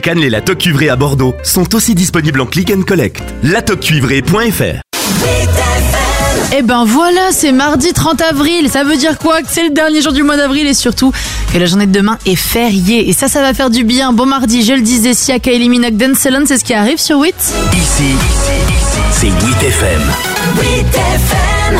Cannes, les Latoc cuivrés à Bordeaux sont aussi disponibles en click and collect. latoccuivré.fr. Et ben voilà, c'est mardi 30 avril. Ça veut dire quoi? Que c'est le dernier jour du mois d'avril et surtout que la journée de demain est fériée. Et ça va faire du bien. Bon mardi, je le disais, Sia, Kylie Minogue, Dance Salon, c'est ce qui arrive sur 8. Ici, c'est 8FM. 8FM.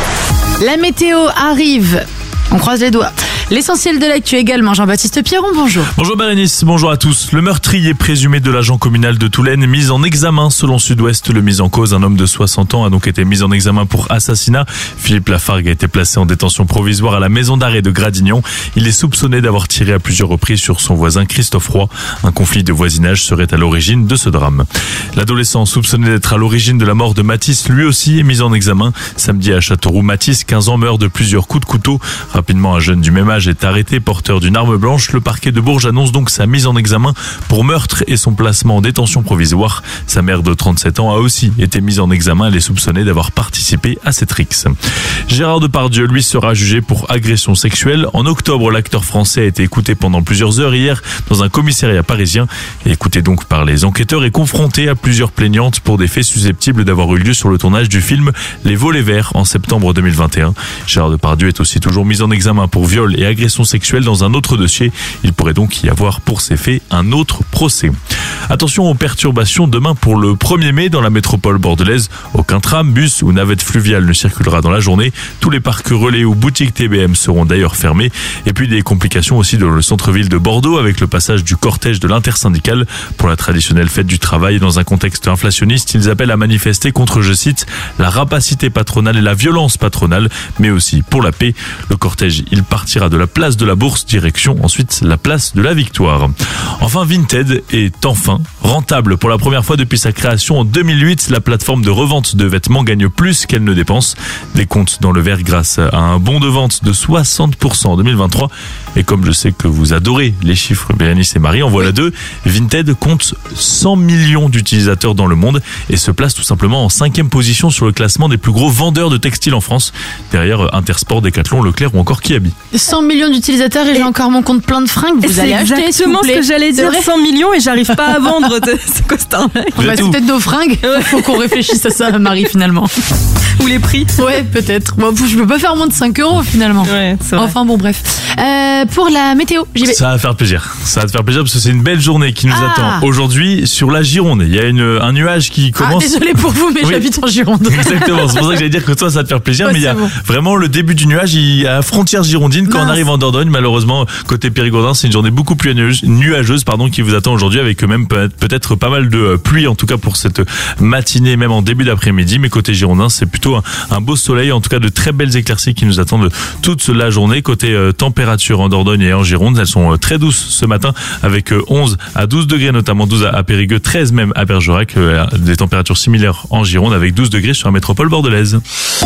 La météo arrive. On croise les doigts. L'essentiel de l'actu également, Jean-Baptiste Pierron, bonjour. Bonjour Bérénice, bonjour à tous. Le meurtrier présumé de l'agent communal de Toulaine mis en examen selon Sud-Ouest. Le mis en cause, un homme de 60 ans, a donc été mis en examen pour assassinat. Philippe Lafargue a été placé en détention provisoire à la maison d'arrêt de Gradignan. Il est soupçonné d'avoir tiré à plusieurs reprises sur son voisin Christophe Roy. Un conflit de voisinage serait à l'origine de ce drame. L'adolescent soupçonné d'être à l'origine de la mort de Mathis, lui aussi, est mis en examen. Samedi à Châteauroux, Mathis, 15 ans, meurt de plusieurs coups de couteau. Rapidement, un jeune du même âge est arrêté, porteur d'une arme blanche. Le parquet de Bourges annonce donc sa mise en examen pour meurtre et son placement en détention provisoire. Sa mère de 37 ans a aussi été mise en examen. Elle est soupçonnée d'avoir participé à cette rixe. Gérard Depardieu, lui, sera jugé pour agression sexuelle. En octobre, l'acteur français a été écouté pendant plusieurs heures hier dans un commissariat parisien. Écouté donc par les enquêteurs et confronté à plusieurs plaignantes pour des faits susceptibles d'avoir eu lieu sur le tournage du film Les Volets Verts en septembre 2021. Gérard Depardieu est aussi toujours mis en examen pour viol et agression sexuelle dans un autre dossier. Il pourrait donc y avoir pour ces faits un autre procès. Attention aux perturbations demain pour le 1er mai dans la métropole bordelaise. Aucun tram, bus ou navette fluviale ne circulera dans la journée. Tous les parcs relais ou boutiques TBM seront d'ailleurs fermés. Et puis des complications aussi dans le centre-ville de Bordeaux avec le passage du cortège de l'intersyndicale pour la traditionnelle fête du travail. Dans un contexte inflationniste, ils appellent à manifester contre, je cite, la rapacité patronale et la violence patronale, mais aussi pour la paix. Le cortège, il partira de la place de la Bourse, direction ensuite la place de la Victoire. Enfin, Vinted est enfin rentable. Pour la première fois depuis sa création en 2008, la plateforme de revente de vêtements gagne plus qu'elle ne dépense. Des comptes dans le vert grâce à un bond de vente de 60% en 2023. Et comme je sais que vous adorez les chiffres, Bérénice et Marie, en voilà deux. Vinted compte 100 millions d'utilisateurs dans le monde et se place tout simplement en 5e position sur le classement des plus gros vendeurs de textiles en France. Derrière Intersport, Decathlon, Leclerc ou encore Kiabi. 100 millions d'utilisateurs et j'ai encore mon compte plein de fringues. Vous allez acheter, exactement ce que j'allais dire. 100 millions et j'arrive pas à vendre ce costard-là. C'est peut-être nos fringues. Faut qu'on réfléchisse à ça, Marie, finalement. Ou les prix. Ouais, peut-être. Bon, je peux pas faire moins de 5 € finalement. Ouais, c'est vrai. Enfin bon, bref. Pour la météo, j'y vais. Ça va faire plaisir. Ça va te faire plaisir parce que c'est une belle journée qui nous attend aujourd'hui sur la Gironde. Il y a un nuage qui commence. Désolé pour vous, mais j'habite en Gironde. Exactement. C'est pour ça que j'allais dire que toi, ça va te faire plaisir. Ouais, mais il y a vraiment le début du nuage. Il y a la frontière girondine. Quand on arrive en Dordogne, malheureusement, côté Périgordin, c'est une journée beaucoup plus nuageuse, qui vous attend aujourd'hui avec même peut-être pas mal de pluie, en tout cas pour cette matinée, même en début d'après-midi. Mais côté girondin, c'est plutôt un beau soleil, en tout cas de très belles éclaircies qui nous attendent toute la journée. Côté température en Dordogne et en Gironde, elles sont très douces ce matin avec 11 à 12 degrés, notamment 12 à Périgueux, 13 même à Bergerac, des températures similaires en Gironde avec 12 degrés sur la métropole bordelaise.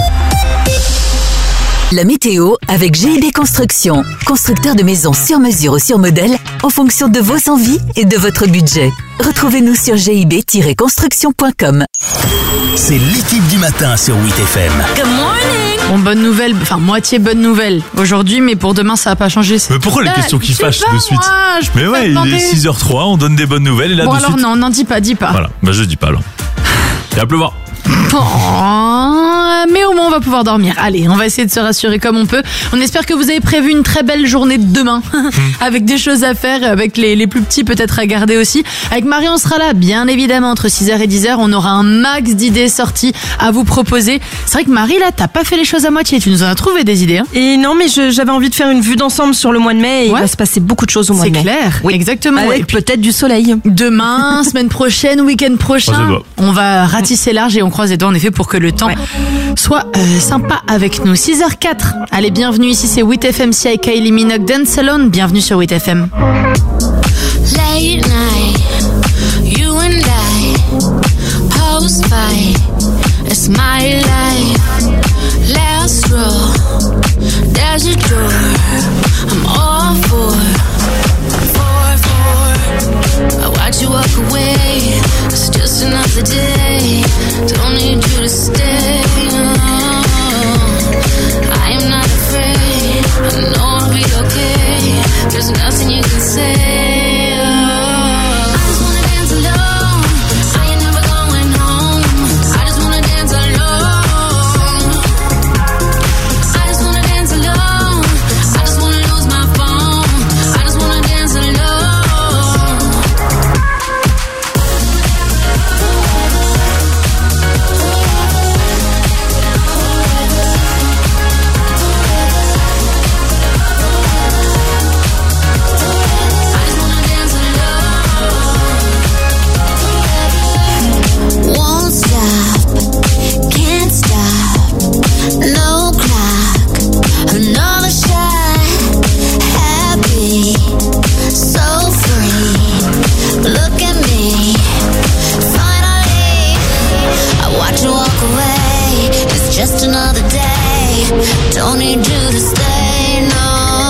La météo avec GIB Construction, constructeur de maisons sur mesure ou sur modèle en fonction de vos envies et de votre budget. Retrouvez-nous sur gib-construction.com. C'est l'équipe du matin sur 8FM. Good morning. Bon, bonne nouvelle, enfin moitié bonne nouvelle aujourd'hui, mais pour demain ça va pas changer. Mais pourquoi les questions qui fâchent de suite? Mais ouais, il est 6h03, on donne des bonnes nouvelles et là bon de alors suite... non, dis pas. Voilà, je dis pas alors. Il va pleuvoir. Mais au moins on va pouvoir dormir. Allez, on va essayer de se rassurer comme on peut. On espère que vous avez prévu une très belle journée de demain avec des choses à faire, avec les plus petits peut-être à garder aussi. Avec Marie, on sera là bien évidemment entre 6h et 10h. On aura un max d'idées sorties à vous proposer. C'est vrai que Marie, là, t'as pas fait les choses à moitié. Tu nous en as trouvé des idées, hein? Et non, mais j'avais envie de faire une vue d'ensemble sur le mois de mai et il va se passer beaucoup de choses au mois de mai. C'est clair, oui. Exactement. Avec et puis, peut-être du soleil. Demain, semaine prochaine, week-end prochain, on va ratisser large et on croise les doigts en effet pour que le temps soit sympa avec nous. 6h04. Allez, bienvenue ici, c'est 8FM, Sia, Kylie Minogue, Dance Salon. Bienvenue sur 8FM. Late night, you and I, post fight, it's my life. Last row, there's a door, I'm all for. I watch you walk away, it's just another day. Don't need you to stay. I am not afraid, I know I'll be okay. There's nothing you can say. need you to stay, no.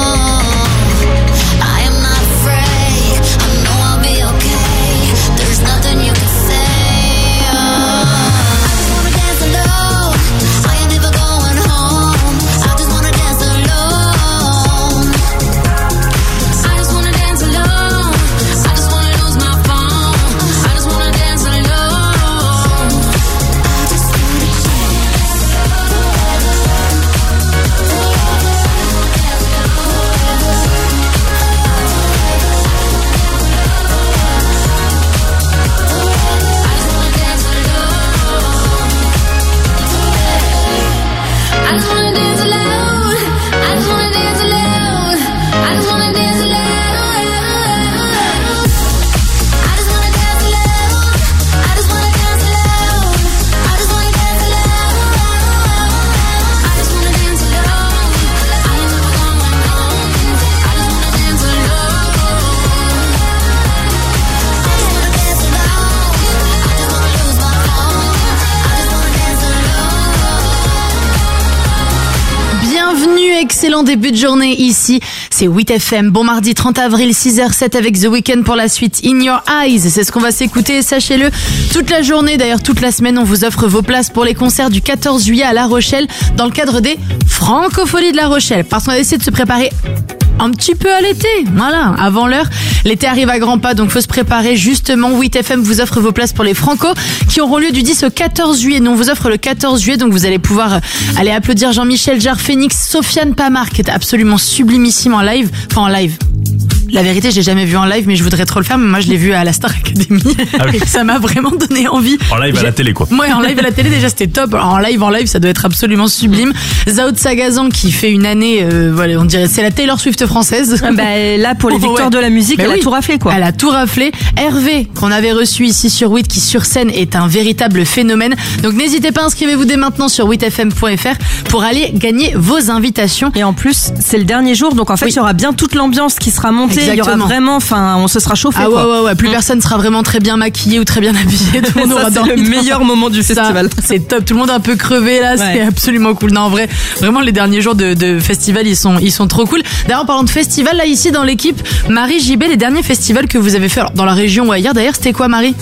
I am not afraid, I know I'll be okay. There's nothing you can say, I just wanna dance alone, I ain't never going home. I just wanna dance alone, I just wanna dance alone. I just wanna lose my phone, I just wanna dance alone. I just wanna dance alone, I just wanna dance alone, I just wanna dance alone. I just wanna dance alone, I just wanna dance alone, I just wanna dance alone. I just wanna dance alone, I ain't never going home. I just wanna dance alone, I just wanna dance alone. I just wanna lose my phone, I just wanna dance alone. Bienvenue, excellent début de journée ici, c'est 8FM. Bon mardi 30 avril, 6h07 avec The Weeknd pour la suite. In Your Eyes, c'est ce qu'on va s'écouter, sachez-le. Toute la journée, d'ailleurs toute la semaine, on vous offre vos places pour les concerts du 14 juillet à La Rochelle dans le cadre des Francopholies de La Rochelle. Parce qu'on a essayé de se préparer un petit peu à l'été, voilà, avant l'heure. L'été arrive à grands pas, donc faut se préparer. Justement, 8FM vous offre vos places pour les Franco qui auront lieu du 10 au 14 juillet. Nous, on vous offre le 14 juillet, donc vous allez pouvoir aller applaudir Jean-Michel Jarre, Phoenix, Sofiane Pamart, qui est absolument sublimissime en live. Enfin, en live. La vérité, je l'ai jamais vu en live, mais je voudrais trop le faire. Mais moi, je l'ai vu à la Star Academy. Ah oui. Et ça m'a vraiment donné envie. En live à la télé, quoi. Ouais, en live à la télé, déjà, c'était top. Alors, en live, ça doit être absolument sublime. Zao de Sagazan, qui fait une année, voilà, on dirait, c'est la Taylor Swift française. Bah, là, pour les victoires Ouais. de la musique, Mais elle oui. a tout raflé, quoi. Elle a tout raflé. Hervé, qu'on avait reçu ici sur 8, qui sur scène est un véritable phénomène. Donc, n'hésitez pas, inscrivez-vous dès maintenant sur 8fm.fr pour aller gagner vos invitations. Et en plus, c'est le dernier jour, donc en fait, Oui. il y aura bien toute l'ambiance qui sera montée. Il y aura Exactement. vraiment, enfin, on se sera chauffé, Ah quoi. ouais, plus personne sera vraiment très bien maquillé ou très bien habillé. Tout le monde Ça, aura c'est dormi le meilleur moment du Ça, festival. C'est top, tout le monde est un peu crevé là, c'est Ouais. absolument cool. Non, en vrai, vraiment les derniers jours de festival, ils sont trop cool. D'ailleurs, en parlant de festival, là ici dans l'équipe, Marie, JB, les derniers festivals que vous avez fait, alors, dans la région ou ailleurs d'ailleurs, c'était quoi, Marie?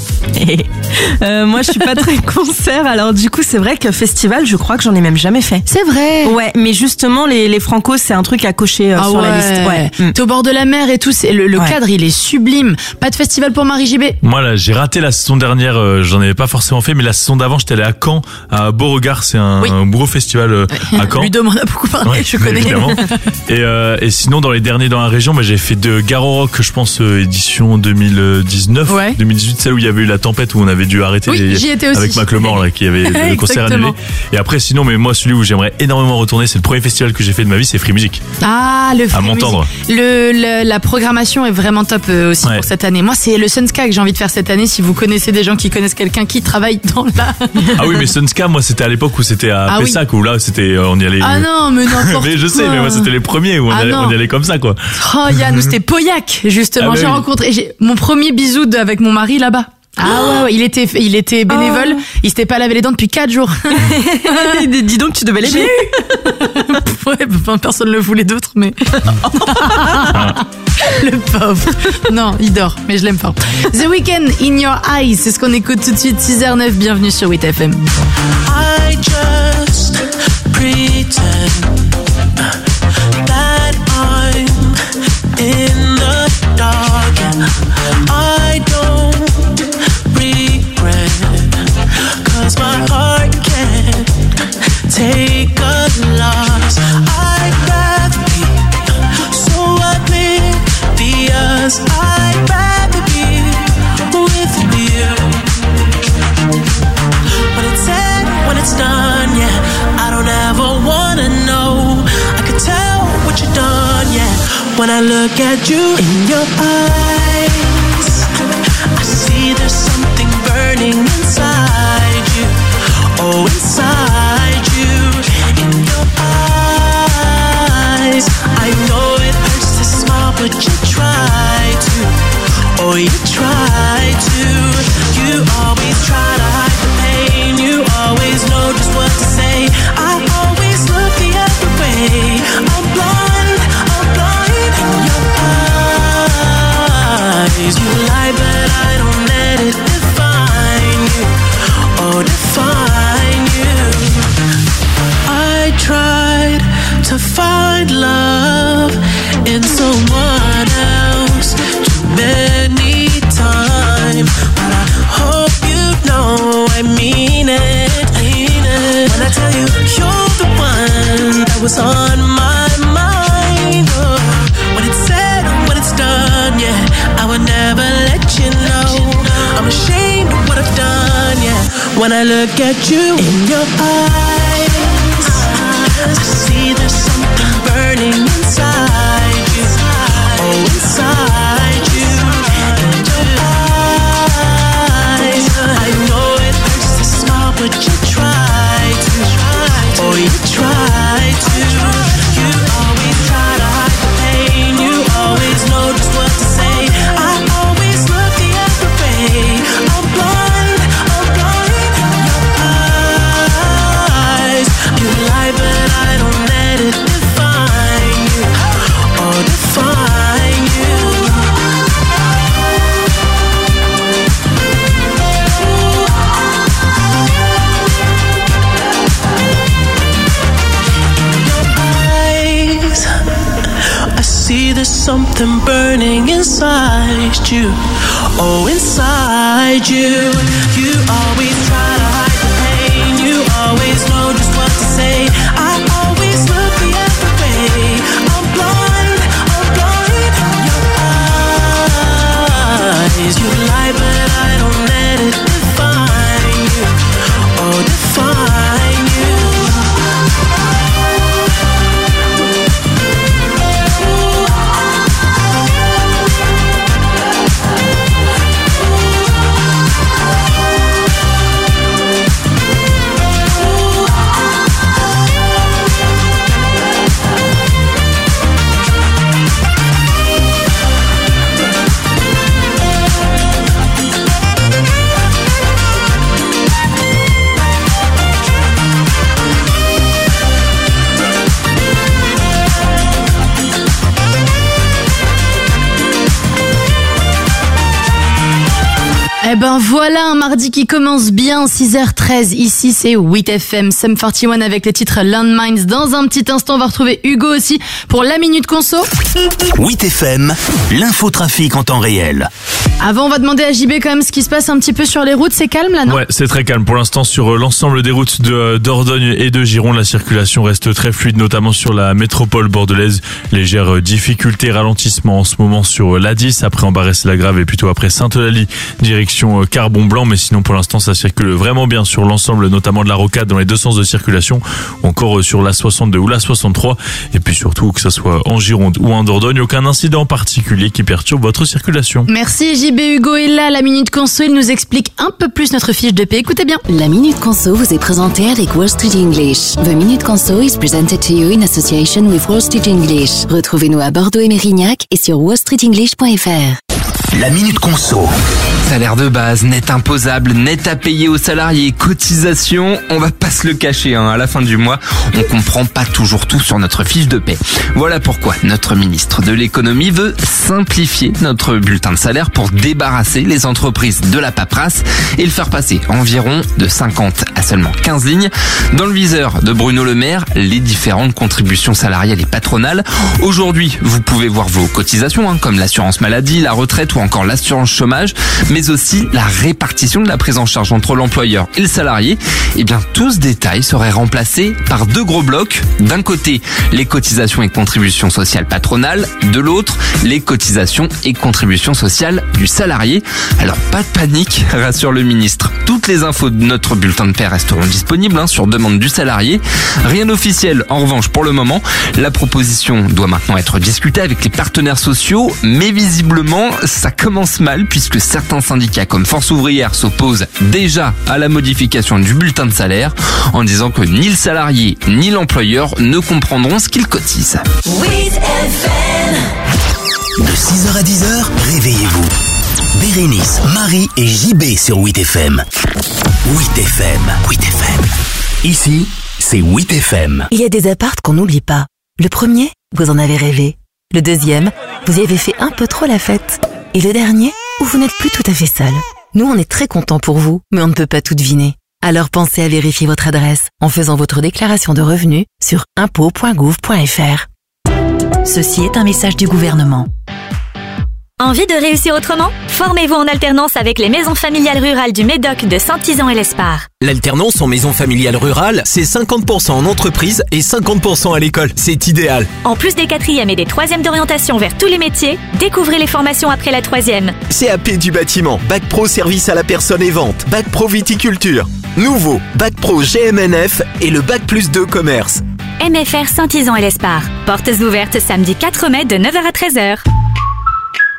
Moi, je suis pas très concert, alors du coup, c'est vrai que festival, je crois que j'en ai même jamais fait. C'est vrai. Ouais, mais justement, les Franco, c'est un truc à cocher Ah sur ouais. la liste. Ouais. T'es au bord de la mer et tout, c'est le Ouais. cadre, il est sublime. Pas de festival pour Marie, JB? Moi là, j'ai raté la saison dernière, j'en avais pas forcément fait, mais la saison d'avant, j'étais allé à Caen, à Beauregard, c'est un, Oui. un gros festival à Caen. Ludo m'en a beaucoup parlé, Ouais, je connais. évidemment. Et sinon, dans les derniers dans la région, j'ai fait de Garo Rock, je pense, édition 2019, Ouais. 2018, celle où il y avait eu la tempête, où on avait dû arrêter Oui, j'y étais aussi. avec Macklemore, là, qui avait le concert annulé. Exactement. Et après, sinon, mais moi, celui où j'aimerais énormément retourner, c'est le premier festival que j'ai fait de ma vie, c'est Free Music. Ah, le Free m'entendre. Music. La programmation est vraiment top aussi Ouais. pour cette année. Moi, c'est le Sunska que j'ai envie de faire cette année. Si vous connaissez des gens qui connaissent quelqu'un qui travaille dans la... Ah oui, mais Sunska, moi, c'était à l'époque où c'était à Ah oui. Pessac, où là, c'était, on y allait. Ah non, mais n'importe Mais je sais, quoi. mais moi, c'était les premiers où on, Ah allait, non. on y allait comme ça, quoi. Oh, Yann, c'était Pauillac, justement. Ah bah j'ai oui. rencontré mon premier bisou avec mon mari là-bas. Ah ouais, il était bénévole. Il s'était pas lavé les dents depuis 4 jours. Dis donc, tu devais l'aimer. Ouais, enfin, personne ne le voulait d'autre, mais... Le pauvre. Non, il dort, mais je l'aime fort. The Weeknd, In Your Eyes, c'est ce qu'on écoute tout de suite, 6h09, bienvenue sur 8FM. I just pretend that I'm in the dark and I don't regret, 'cause my heart can't take a loss. I'd rather be so oblivious, I'd rather be with you. When it's said, when it's done, yeah, I don't ever wanna know. I could tell what you've done, yeah. When I look at you in your eyes, I see there's something burning inside you. Oh, inside you, in your eyes. I know it hurts to smile, but you try to. Oh, you try to. You always try to hide the pain. You always know just what to say. I always look the other way. When I look at you in your eyes, I see there's something burning inside you. Oh, inside you, in your eyes. I know it hurts to smile, but you try to. Oh, you try to. You always try to hide the pain. You always know just what to say. I always look the other way. I'm blind in your eyes. You lie, but I don't let it define you. Oh, define you. I see there's something burning inside you. Oh, inside you. You always try to hide the pain. You always know just what to say. I always look the other way. I'm blind in your eyes. You lie, but I don't let it define you. Oh, define you. Eh ben voilà un mardi qui commence bien, 6h13, ici c'est 8FM, Sum 41 avec le titre Landmines. Dans un petit instant on va retrouver Hugo aussi pour la Minute Conso. 8FM, l'infotrafic en temps réel. Avant on va demander à JB quand même ce qui se passe un petit peu sur les routes, c'est calme là non? Ouais, c'est très calme pour l'instant sur l'ensemble des routes de Dordogne et de Gironde. La circulation reste très fluide, notamment sur la métropole bordelaise. Légère difficulté, ralentissement en ce moment sur l'A10, après Embarré-la-Grave et plutôt après Sainte-Eulalie, direction Carbon-Blanc. Mais sinon pour l'instant ça circule vraiment bien sur l'ensemble, notamment de la rocade dans les deux sens de circulation, ou encore sur la 62 ou la 63. Et puis surtout que ça soit en Gironde ou en Dordogne, aucun incident particulier qui perturbe votre circulation. Merci JB. Hugo est là, la Minute Conso, il nous explique un peu plus notre fiche de paie. Écoutez bien. La Minute Conso vous est présentée avec Wall Street English. The Minute Conso is presented to you in association with Wall Street English. Retrouvez-nous à Bordeaux et Mérignac et sur wallstreetenglish.fr. La Minute Conso. Salaire de base, net imposable, net à payer aux salariés, cotisation, on va pas se le cacher, à la fin du mois, on comprend pas toujours tout sur notre fiche de paie. Voilà pourquoi notre ministre de l'économie veut simplifier notre bulletin de salaire pour débarrasser les entreprises de la paperasse et le faire passer environ de 50 à seulement 15 lignes. Dans le viseur de Bruno Le Maire, les différentes contributions salariales et patronales. Aujourd'hui, vous pouvez voir vos cotisations, comme l'assurance maladie, la retraite ou encore l'assurance chômage, mais aussi la répartition de la prise en charge entre l'employeur et le salarié. Eh bien, tout ce détail serait remplacé par deux gros blocs. D'un côté, les cotisations et contributions sociales patronales. De l'autre, les cotisations et contributions sociales du salarié. Alors, pas de panique, rassure le ministre. Toutes les infos de notre bulletin de paie resteront disponibles sur demande du salarié. Rien d'officiel, en revanche, pour le moment. La proposition doit maintenant être discutée avec les partenaires sociaux, mais visiblement, ça commence mal puisque certains syndicats comme Force Ouvrière s'opposent déjà à la modification du bulletin de salaire en disant que ni le salarié ni l'employeur ne comprendront ce qu'ils cotisent. De 6h à 10h, réveillez-vous. Bérénice, Marie et JB sur 8FM. 8FM. Ici, c'est 8FM. Il y a des appartes qu'on n'oublie pas. Le premier, vous en avez rêvé. Le deuxième, vous y avez fait un peu trop la fête. Et le dernier, où vous n'êtes plus tout à fait seul. Nous, on est très contents pour vous, mais on ne peut pas tout deviner. Alors pensez à vérifier votre adresse en faisant votre déclaration de revenus sur impôts.gouv.fr. Ceci est un message du gouvernement. Envie de réussir autrement? Formez-vous en alternance avec les maisons familiales rurales du Médoc de Saint-Ysan et l'Espar. L'alternance en maison familiale rurale, c'est 50% en entreprise et 50% à l'école. C'est idéal. En plus des 4e et des 3e d'orientation vers tous les métiers, découvrez les formations après la 3e. CAP du bâtiment, Bac Pro service à la personne et vente, Bac Pro viticulture. Nouveau, Bac Pro GMNF et le Bac Plus 2 Commerce. MFR Saint-Yzon et l'Espar. Portes ouvertes samedi 4 mai de 9h à 13h. Prête ?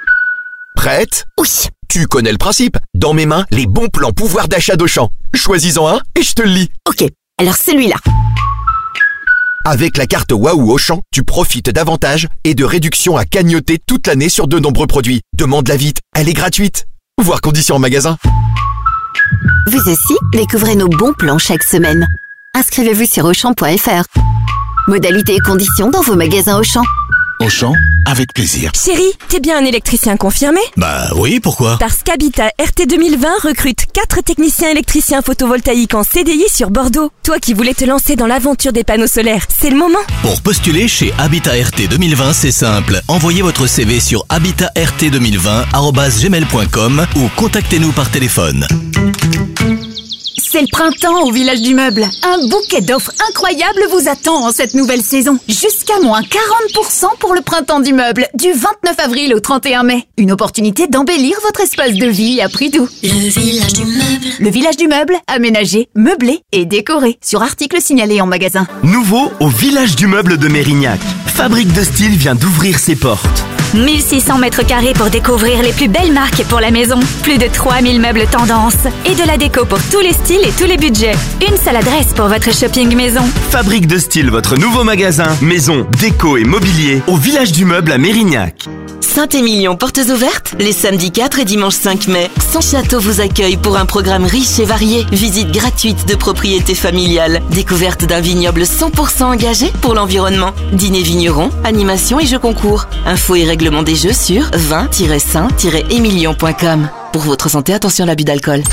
Oui. Tu connais le principe. Dans mes mains, les bons plans pouvoir d'achat d'Auchan. Choisis-en un et je te le lis. Ok, alors celui-là. Avec la carte Waouh Auchan, tu profites d'avantages et de réductions à cagnoter toute l'année sur de nombreux produits. Demande-la vite, elle est gratuite. Voir conditions en magasin. Vous aussi, découvrez nos bons plans chaque semaine. Inscrivez-vous sur Auchan.fr. Modalités et conditions dans vos magasins Auchan. Auchan, avec plaisir. Chérie, t'es bien un électricien confirmé ? Bah oui, pourquoi ? Parce qu'Habitat RT 2020 recrute 4 techniciens électriciens photovoltaïques en CDI sur Bordeaux. Toi qui voulais te lancer dans l'aventure des panneaux solaires, c'est le moment. Pour postuler chez Habitat RT 2020, c'est simple. Envoyez votre CV sur habitatrt2020@gmail.com ou contactez-nous par téléphone. C'est le printemps au Village du Meuble. Un bouquet d'offres incroyables vous attend en cette nouvelle saison. Jusqu'à moins 40% pour le printemps du meuble, du 29 avril au 31 mai. Une opportunité d'embellir votre espace de vie à prix doux. Le Village du Meuble. Le Village du Meuble, aménagé, meublé et décoré. Sur article signalé en magasin. Nouveau au Village du Meuble de Mérignac. Fabrique de Style vient d'ouvrir ses portes. 1600 mètres carrés pour découvrir les plus belles marques pour la maison. Plus de 3000 meubles tendance. Et de la déco pour tous les styles et tous les budgets. Une seule adresse pour votre shopping maison. Fabrique de Style, votre nouveau magasin, maison, déco et mobilier au Village du Meuble à Mérignac. Saint-Émilion, portes ouvertes, les samedis 4 et dimanche 5 mai. Son château vous accueille pour un programme riche et varié. Visite gratuite de propriété familiale. Découverte d'un vignoble 100% engagé pour l'environnement. Dîner vigneron, animation et jeux concours. Infos et règlements des jeux sur vin-saint-émilion.com. Pour votre santé, attention à l'abus d'alcool.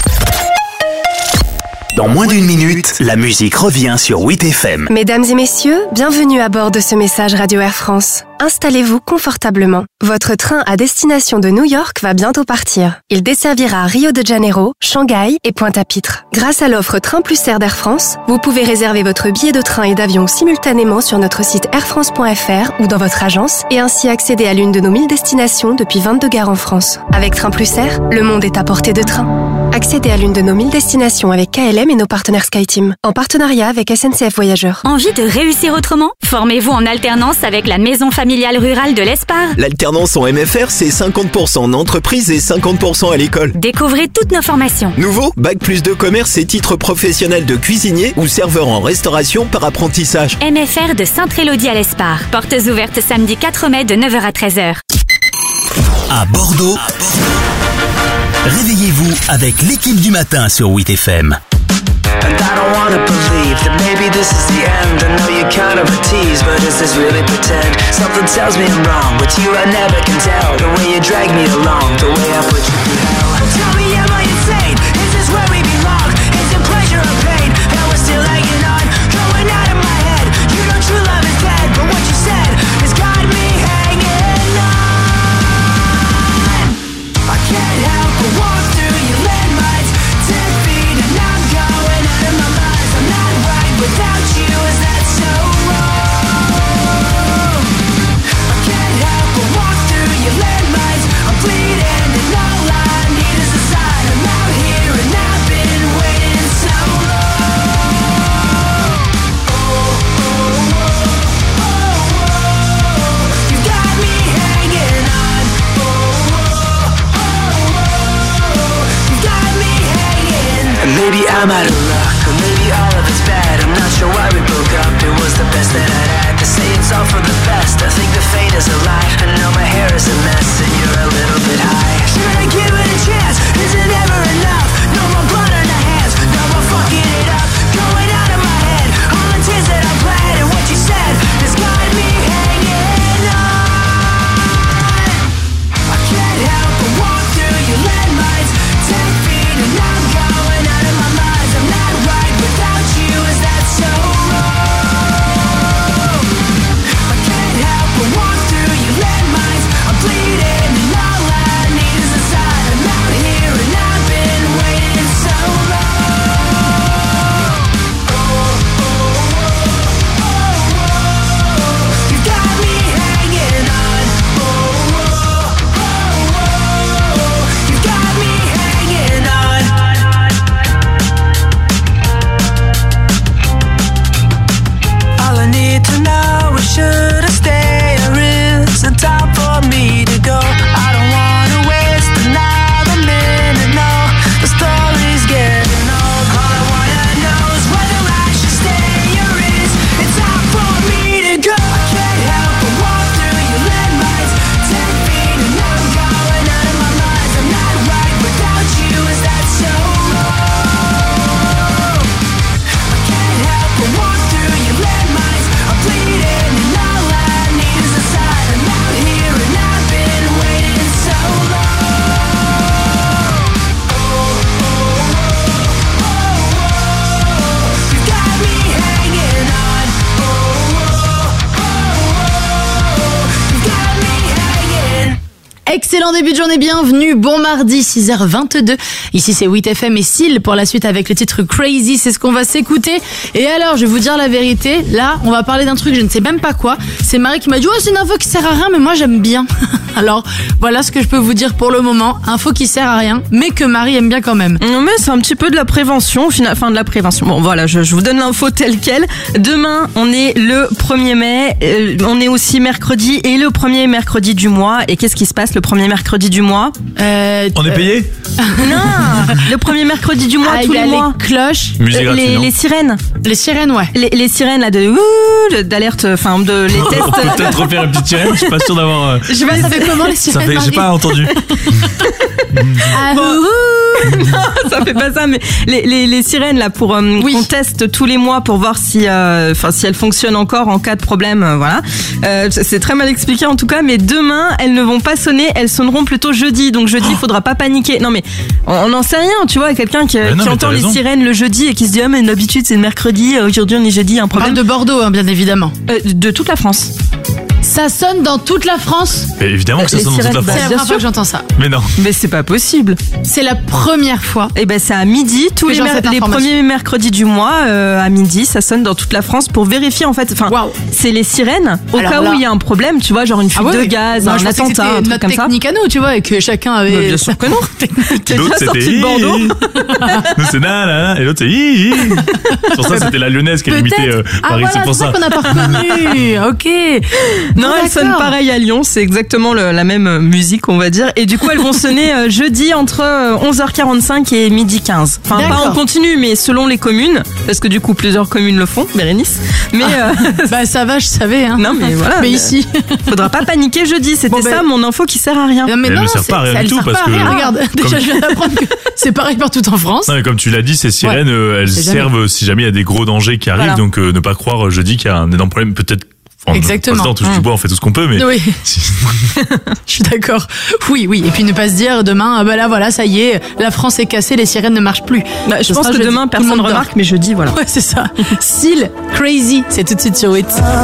Dans moins d'une minute, la musique revient sur 8FM. Mesdames et messieurs, bienvenue à bord de ce message Radio Air France. Installez-vous confortablement. Votre train à destination de New York va bientôt partir. Il desservira Rio de Janeiro, Shanghai et Pointe-à-Pitre. Grâce à l'offre Train Plus Air d'Air France, vous pouvez réserver votre billet de train et d'avion simultanément sur notre site airfrance.fr ou dans votre agence et ainsi accéder à l'une de nos 1000 destinations depuis 22 gares en France. Avec Train Plus Air, le monde est à portée de train. Accédez à l'une de nos 1000 destinations avec KLM et nos partenaires SkyTeam, en partenariat avec SNCF Voyageurs. Envie de réussir autrement ? Formez-vous en alternance avec la Maison familiale rurale de l'Espar. L'alternance en MFR, c'est 50% en entreprise et 50% à l'école. Découvrez toutes nos formations. Nouveau, Bac Plus 2 Commerce et titre professionnel de cuisinier ou serveur en restauration par apprentissage. MFR de Sainte-Élodie à l'Espar. Portes ouvertes samedi 4 mai de 9h à 13h. À Bordeaux, réveillez-vous avec l'équipe du matin sur 8FM. And I don't wanna believe that maybe this is the end. I know you're kind of a tease, but is this really pretend? Something tells me I'm wrong. With you I never can tell. The way you drag me along, the way I put you through hell. Tell me, am I insane? Is this where we belong? Is it pleasure or pain? And we're still hanging on, going out of my head. You know true love is dead, but what you said has got me hanging on. I can't help but walk through your landmines, 10 feet and I'm going out of my mind. I'm not right without you, is that so wrong? I can't help but walk through your landmines. I'm bleeding and all I need is a sign. I'm out here and I've been waiting so long. Oh, oh, oh, oh, oh. You got me hanging on. Oh, oh, oh, oh. You got me hanging. And maybe I'm out of luck, or maybe all of it's bad. I'm not sure why we broke up. It was the best that I'd had. To say it's all for the best, I think the fate is a lie. And now my hair is a mess and you're a little bit high. Should I give it a chance? Is it ever enough? No more blood on the hands, no more fucking it up. Going out of my head, all the tears that I bled. And what you said has got me hanging on. I can't help but walk through your landmines, 10 feet and I'm going out of my mind. I'm not right without you, is that so wrong? I can't help but walk through your landmines. I'm bleeding Excellent début de journée, bienvenue, bon mardi 6h22. Ici c'est 8FM et Seal pour la suite avec le titre Crazy, c'est ce qu'on va s'écouter. Et alors, je vais vous dire la vérité, là on va parler d'un truc, je ne sais même pas quoi. C'est Marie qui m'a dit, oh c'est une info qui sert à rien mais moi j'aime bien. Alors voilà ce que je peux vous dire pour le moment, info qui sert à rien mais que Marie aime bien quand même. Non mais c'est un petit peu de la prévention, au final, enfin de la prévention. Bon voilà, je vous donne l'info telle quelle. Demain on est le 1er mai, on est aussi mercredi et le premier mercredi du mois. Et qu'est-ce qui se passe le premier mercredi du mois? On est payé? Non, le premier mercredi du mois, tous les mois. Les cloches, les sirènes. Les sirènes, ouais. Les sirènes là d'alerte, enfin de les tests. On peut peut-être refaire une petite sirène, je suis pas sûr d'avoir. Je sais pas, ça fait comment les sirènes? Ça fait, j'ai pas entendu. Non, ça fait pas ça, mais les sirènes là pour qu'on teste tous les mois pour voir si elles fonctionnent encore en cas de problème, voilà. C'est très mal expliqué en tout cas, mais demain elles ne vont pas sonner, elles sonneront plutôt jeudi. Donc jeudi, il faudra pas paniquer. Non mais on n'en sait rien, tu vois, quelqu'un qui entend les sirènes le jeudi et qui se dit mais d'habitude c'est le mercredi, aujourd'hui on est jeudi, il y a un problème. On parle de Bordeaux, hein, bien évidemment. De toute la France. Ça sonne dans toute la France? Mais évidemment que ça sonne dans toute la France. C'est la première fois que j'entends ça. Mais non. Mais c'est pas possible. C'est la première fois. Et ben c'est à midi, tous les premiers mercredis du mois, à midi, ça sonne dans toute la France pour vérifier en fait. Enfin, c'est les sirènes au cas où il y a un problème, tu vois, genre une fuite de gaz, un attentat, un truc comme ça. Technique à nous, tu vois, et que chacun avait. Bien sûr que non. T'es déjà sorti de Bordeaux. Nous c'est nanana et l'autre c'est hi. Sur ça c'était la lyonnaise qui a imité Paris, c'est pour ça. C'est ça qu'on n'a pas reconnu. Ok. Non, elles sonnent pareil à Lyon, c'est exactement la même musique, on va dire. Et du coup, elles vont sonner jeudi entre 11h45 et midi 15. Enfin, pas en continu, mais selon les communes, parce que du coup, plusieurs communes le font, Bérénice. Mais bah ça va, je savais. Hein. Non, mais voilà. Mais ici, faudra pas paniquer jeudi. C'était ça mon info qui sert à rien. Non, mais elle ne sert pas à rien du tout parce que. Regarde, déjà je viens d'apprendre que c'est pareil partout en France. Non, mais comme tu l'as dit, ces sirènes, elles servent si jamais il y a des gros dangers qui arrivent. Donc ne pas croire jeudi qu'il y a un énorme problème, peut-être. Exactement. On touche du bois, on fait tout ce qu'on peut, mais. Oui. Je suis d'accord. Oui. Et puis ne pas se dire demain, bah là voilà, ça y est, la France est cassée, les sirènes ne marchent plus. Bah, je pense que demain personne ne remarque, mais jeudi, voilà. Ouais, c'est ça. Seal, Crazy, c'est tout de suite sur 8.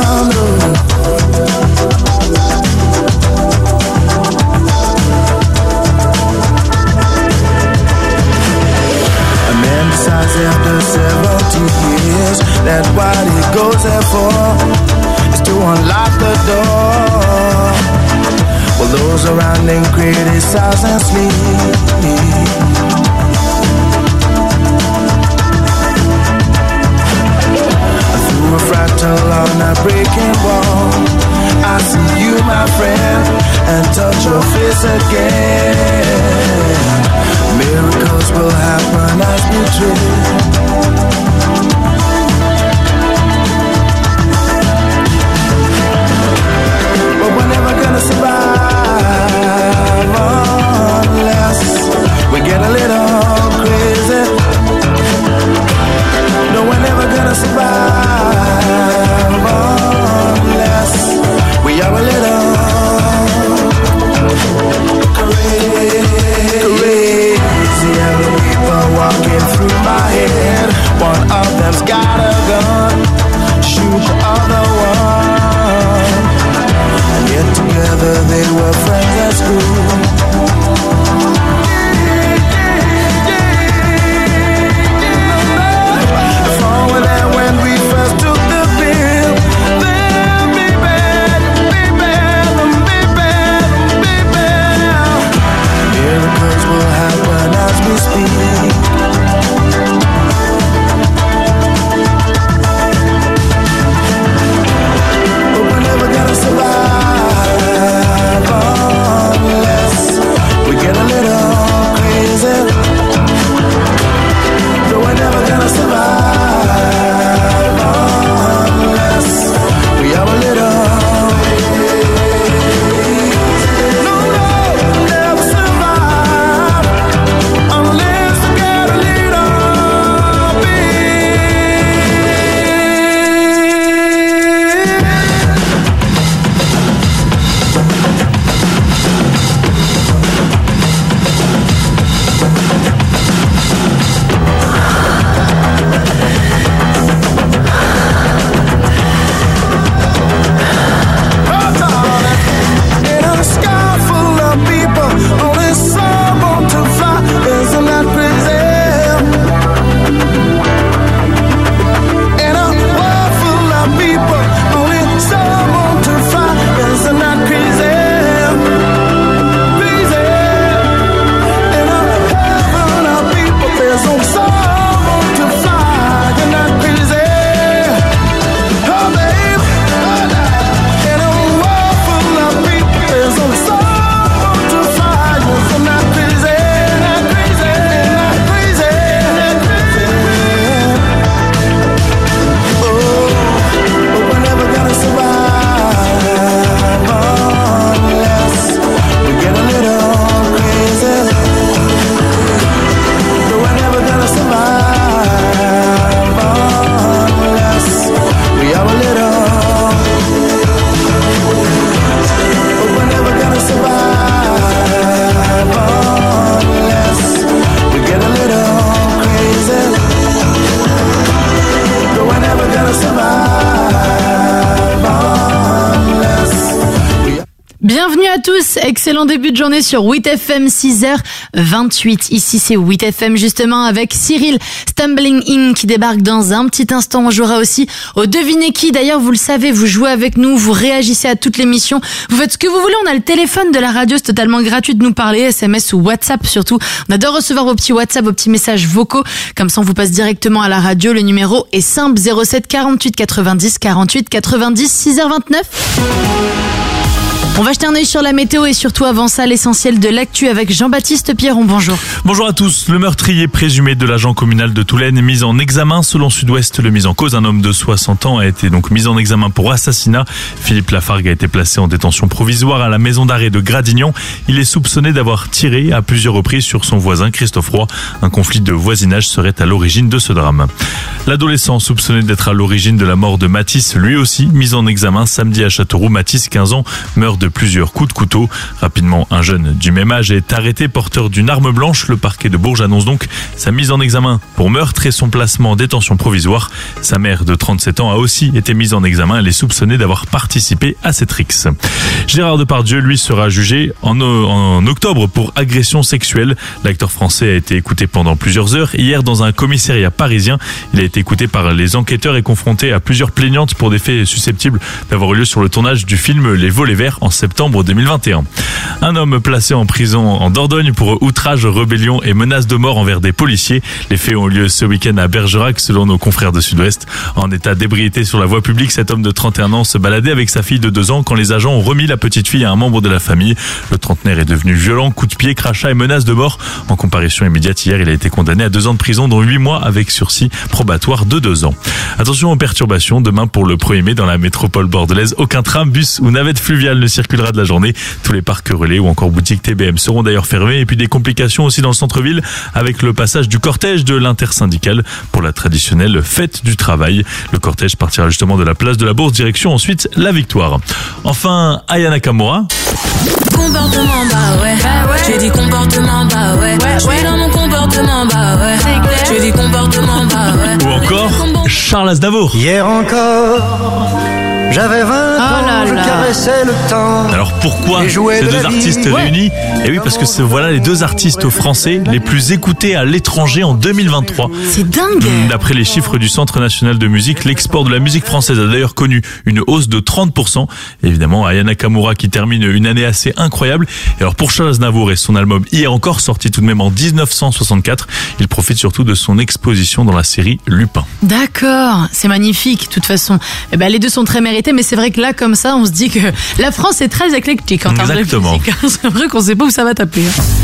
After 70 years, that's what he goes there for, is to unlock the door. Well, those around him criticize and sleep. Through a fractal on a breaking wall, I see you, my friend, and touch your face again. Miracles will happen as we dream. But we're never gonna survive unless we get Bienvenue à tous, excellent début de journée sur 8FM, 6h28. Ici c'est 8FM justement avec Cyril Stumbling In qui débarque dans un petit instant. On jouera aussi au Devinez qui. D'ailleurs vous le savez, vous jouez avec nous, vous réagissez à toute l'émission, vous faites ce que vous voulez. On a le téléphone de la radio, c'est totalement gratuit de nous parler, SMS ou WhatsApp surtout. On adore recevoir vos petits WhatsApp, vos petits messages vocaux. Comme ça on vous passe directement à la radio. Le numéro est simple, 07 48 90 48 90, 6h29. On va jeter un œil sur la météo et surtout avant ça, l'essentiel de l'actu avec Jean-Baptiste Pierron. Bonjour. Bonjour à tous. Le meurtrier présumé de l'agent communal de Toulaine est mis en examen. Selon Sud-Ouest, le mis en cause, un homme de 60 ans, a été donc mis en examen pour assassinat. Philippe Lafargue a été placé en détention provisoire à la maison d'arrêt de Gradignan. Il est soupçonné d'avoir tiré à plusieurs reprises sur son voisin Christophe Roy. Un conflit de voisinage serait à l'origine de ce drame. L'adolescent soupçonné d'être à l'origine de la mort de Mathis, lui aussi mis en examen samedi à Châteauroux. Mathis, 15 ans, meurt de plusieurs coups de couteau. Rapidement, un jeune du même âge est arrêté porteur d'une arme blanche. Le parquet de Bourges annonce donc sa mise en examen pour meurtre et son placement en détention provisoire. Sa mère de 37 ans a aussi été mise en examen. Elle est soupçonnée d'avoir participé à cette rixe. Gérard Depardieu, lui, sera jugé en octobre pour agression sexuelle. L'acteur français a été écouté pendant plusieurs heures. Hier, dans un commissariat parisien, il a été écouté par les enquêteurs et confronté à plusieurs plaignantes pour des faits susceptibles d'avoir eu lieu sur le tournage du film Les Volets Verts en septembre 2021. Un homme placé en prison en Dordogne pour outrage, rébellion et menace de mort envers des policiers. Les faits ont lieu ce week-end à Bergerac, selon nos confrères de Sud-Ouest. En état d'ébriété sur la voie publique, cet homme de 31 ans se baladait avec sa fille de 2 ans quand les agents ont remis la petite fille à un membre de la famille. Le trentenaire est devenu violent, coups de pied, crachats et menaces de mort. En comparution immédiate hier, il a été condamné à 2 ans de prison, dont 8 mois avec sursis probatoire de 2 ans. Attention aux perturbations. Demain, pour le 1er mai, dans la métropole bordelaise, aucun tram, bus ou navette fluviale ne circulera de la journée. Tous les parcs relais ou encore boutiques TBM seront d'ailleurs fermés. Et puis des complications aussi dans le centre-ville avec le passage du cortège de l'intersyndicale pour la traditionnelle fête du travail. Le cortège partira justement de la place de la Bourse, direction ensuite la Victoire. Enfin, Aya Nakamura. Comportement, bah ouais. J'ai dit comportement, bah ouais. Je suis dans mon comportement, bah ouais. J'ai dit comportement, bah ouais. Ou encore Charles Aznavour. Hier encore, j'avais 20 ans, je caressais le temps. Alors pourquoi ces deux artistes réunis ? Eh oui, parce que voilà les deux artistes français les plus écoutés à l'étranger en 2023. C'est dingue. D'après les chiffres du Centre national de musique, l'export de la musique française a d'ailleurs connu une hausse de 30%. Évidemment, Aya Nakamura qui termine une année assez incroyable. Et alors pour Charles Aznavour et son album Hier encore, sorti tout de même en 1964, il profite surtout de son exposition dans la série Lupin. D'accord, c'est magnifique. De toute façon, les deux sont très mérités, mais c'est vrai que là, comme ça, on se dit que la France est très éclectique en termes de musique. C'est vrai qu'on sait pas où ça va taper.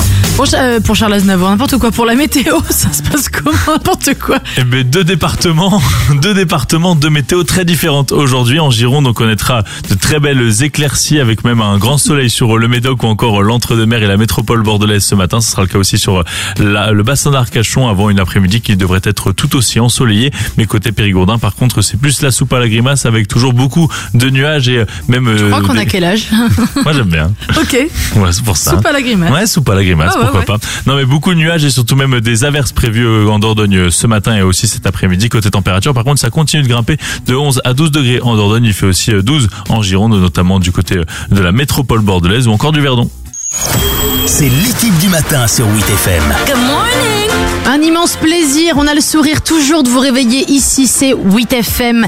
Pour Charles Aznavour, n'importe quoi. Pour la météo, ça se passe comment ? N'importe quoi. Deux départements, deux météos très différentes aujourd'hui. En Gironde, on connaîtra de très belles éclaircies avec même un grand soleil sur le Médoc ou encore l'Entre-deux-Mers et la métropole bordelaise ce matin. Ce sera le cas aussi sur le bassin d'Arcachon avant une après-midi qui devrait être tout aussi ensoleillée. Mais côté Périgourdin, par contre, c'est plus la soupe à la grimace avec toujours beaucoup de nuages et même... Je crois qu'on a quel âge ? Moi, j'aime bien. Ok. Ouais, c'est pour ça. Soupe à la grimace. Ouais, soupe à la grimace, pourquoi pas. Non, mais beaucoup de nuages et surtout même des averses prévues en Dordogne ce matin et aussi cet après-midi. Côté température, par contre, ça continue de grimper de 11 à 12 degrés en Dordogne. Il fait aussi 12 en Gironde, notamment du côté de la métropole bordelaise ou encore du Verdon. C'est l'équipe du matin sur 8FM. Good morning. Un immense plaisir, on a le sourire toujours de vous réveiller ici, c'est 8FM,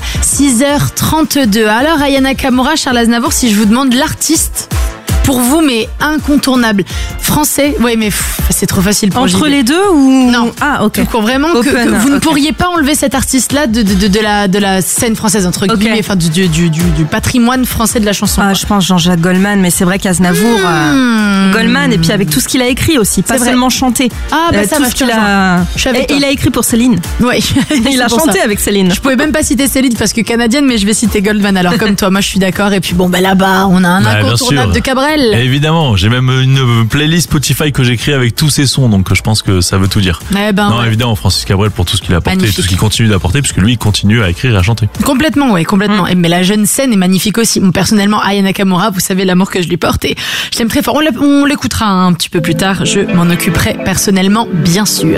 6h32. Alors Aya Nakamura, Charles Aznavour, si je vous demande l'artiste pour vous, mais incontournable. Français, ouais, mais c'est trop facile pour Entre JB. les deux ou... Non. Ah, ok. Donc, vraiment, que vous ne pourriez pas enlever cet artiste-là de la scène française, entre guillemets, enfin, du patrimoine français de la chanson. Ah, je pense Jean-Jacques Goldman, mais c'est vrai qu'Aznavour, Goldman, et puis avec tout ce qu'il a écrit aussi, pas seulement chanté. Ah, bah ça tout va, ce qu'il a... Il a écrit pour Céline. Ouais. Il a chanté avec Céline. Je pouvais même pas citer Céline parce que canadienne, mais je vais citer Goldman. Alors, comme toi, moi, je suis d'accord. Et puis, bon, là-bas, on a un incontournable de Cabrel. Et évidemment, j'ai même une playlist Spotify que j'écris avec tous ses sons, donc je pense que ça veut tout dire. Évidemment, Francis Cabrel pour tout ce qu'il a apporté et tout ce qu'il continue d'apporter, puisque lui, il continue à écrire et à chanter. Complètement. Mais la jeune scène est magnifique aussi. Bon, personnellement, Aya Nakamura, vous savez l'amour que je lui porte et je l'aime très fort. On l'écoutera un petit peu plus tard. Je m'en occuperai personnellement, bien sûr.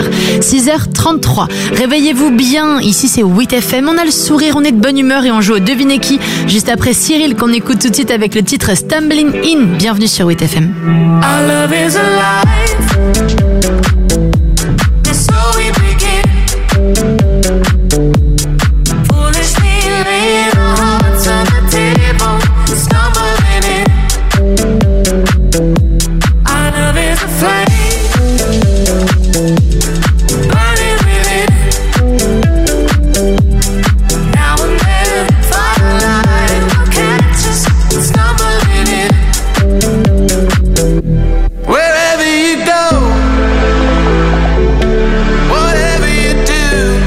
6h33. Réveillez-vous bien. Ici, c'est 8FM. On a le sourire, on est de bonne humeur et on joue au Devinez qui. Juste après Cyril, qu'on écoute tout de suite avec le titre Stumbling In. Bienvenue sur 8FM. Our love is alive. And so we begin. Foolishly laying our hearts on the table, stumbling in. Our love is a flame, burning within. Now and then, firelight will catch us stumbling in. Wherever you go, whatever you do,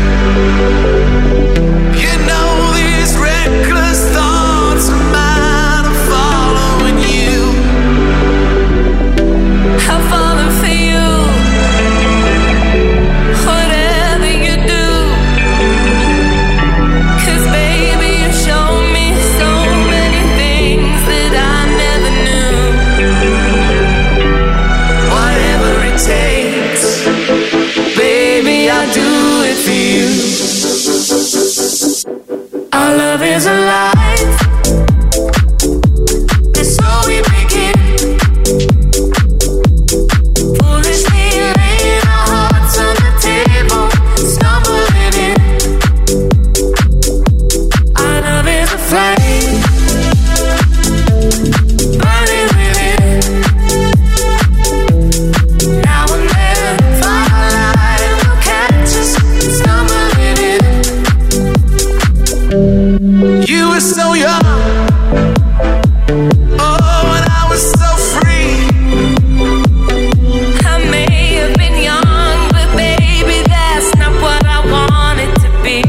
you know these reckless thoughts of mine are following you. I follow for you, whatever you do. 'Cause baby, you show me so many things that I never knew. Whatever it takes, baby, I'll do it for you. Our love is alive, and so we begin. Foolishly laying our hearts on the table, stumbling in. Our love is a flame, burning within. Now and then, firelight will catch us stumbling in. You were so young, oh, and I was so free. I may have been young, but baby, that's not what I wanted to be.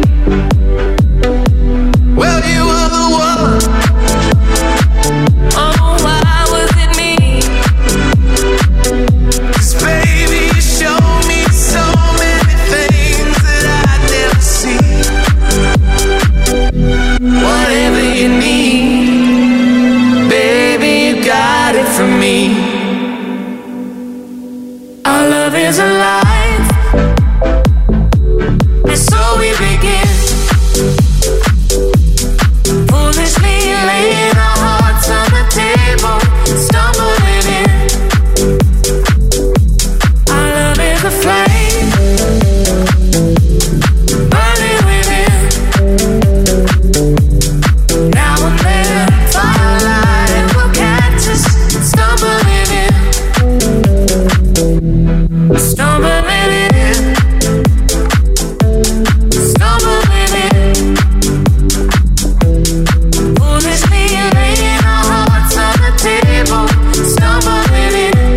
Well, you were the one. Oh, why was it me? 'Cause baby, you showed me so many things that I'd never see. Whatever you need, baby, you got it from me. Our love is alive, and so we begin. Foolishly laying our hearts on the table, stumbling in. Our love is a flame, burning within. Now and then, firelight will catch us stumbling in. Stumbling in. Stumbling in. Foolishly laying our hearts on the table, stumbling in.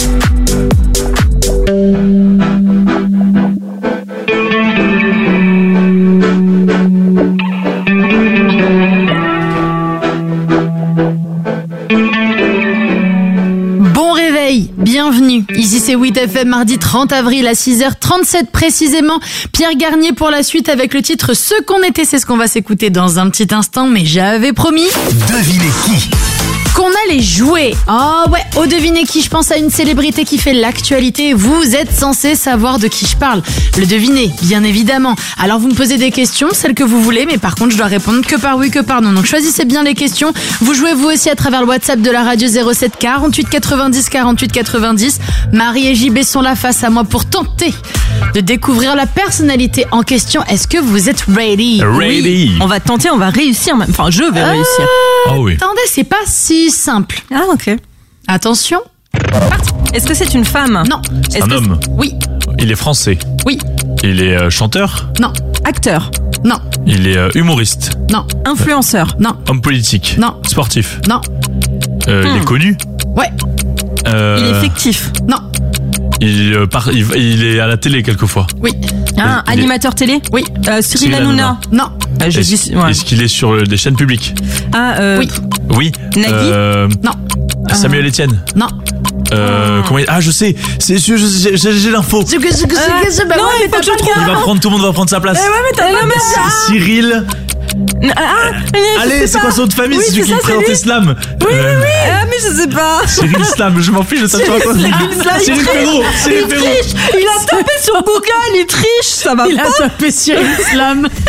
Bon réveil, bienvenue. Ici c'est 8FM, mardi 30 avril à 6h37 précisément. Pierre Garnier pour la suite avec le titre Ce qu'on était, c'est ce qu'on va s'écouter dans un petit instant, mais j'avais promis. Devinez qui? Qu'on allait jouer. Ah ouais, au devinez qui, je pense à une célébrité qui fait l'actualité. Vous êtes censé savoir de qui je parle. Le devinez, bien évidemment. Alors vous me posez des questions, celles que vous voulez, mais par contre je dois répondre que par oui, que par non. Donc choisissez bien les questions. Vous jouez vous aussi à travers le WhatsApp de la radio 07 48 90 48 90. Marie et JB sont là face à moi pour tenter de découvrir la personnalité en question. Est-ce que vous êtes ready? Ready. Oui, on va tenter, on va réussir même. Enfin, je vais réussir. Ah oui. Attendez, c'est pas si simple. Ah, ok. Attention. Est-ce que c'est une femme? Non. C'est un homme. Oui. Il est français. Oui. Il est chanteur. Non. Acteur? Non. Il est humoriste. Non. Influenceur? Non. Homme politique. Non. Sportif. Non. Il est connu. Ouais. Il est fictif? Non. Il est à la télé quelquefois. Oui. Ah, animateur télé? Oui. Cyril Hanouna? Non. Est-ce qu'il est sur des chaînes publiques? Oui. Oui. Nagui? Non. Samuel Etienne? Non. Je sais. J'ai l'info. Non, il faut que je trouve. Tout le monde va prendre sa place. Ouais, mais t'as pas ça. Cyril. Allez, c'est quoi son nom de famille? Oui, c'est celui qui présentait Slam. Oui. Ah, mais je sais pas. Cyril Slam, je m'en fiche, je sais pas quoi. Cyril Perrault. Il triche. Il a tapé sur Google, il triche. Ça va pas. Il a tapé Cyril Slam.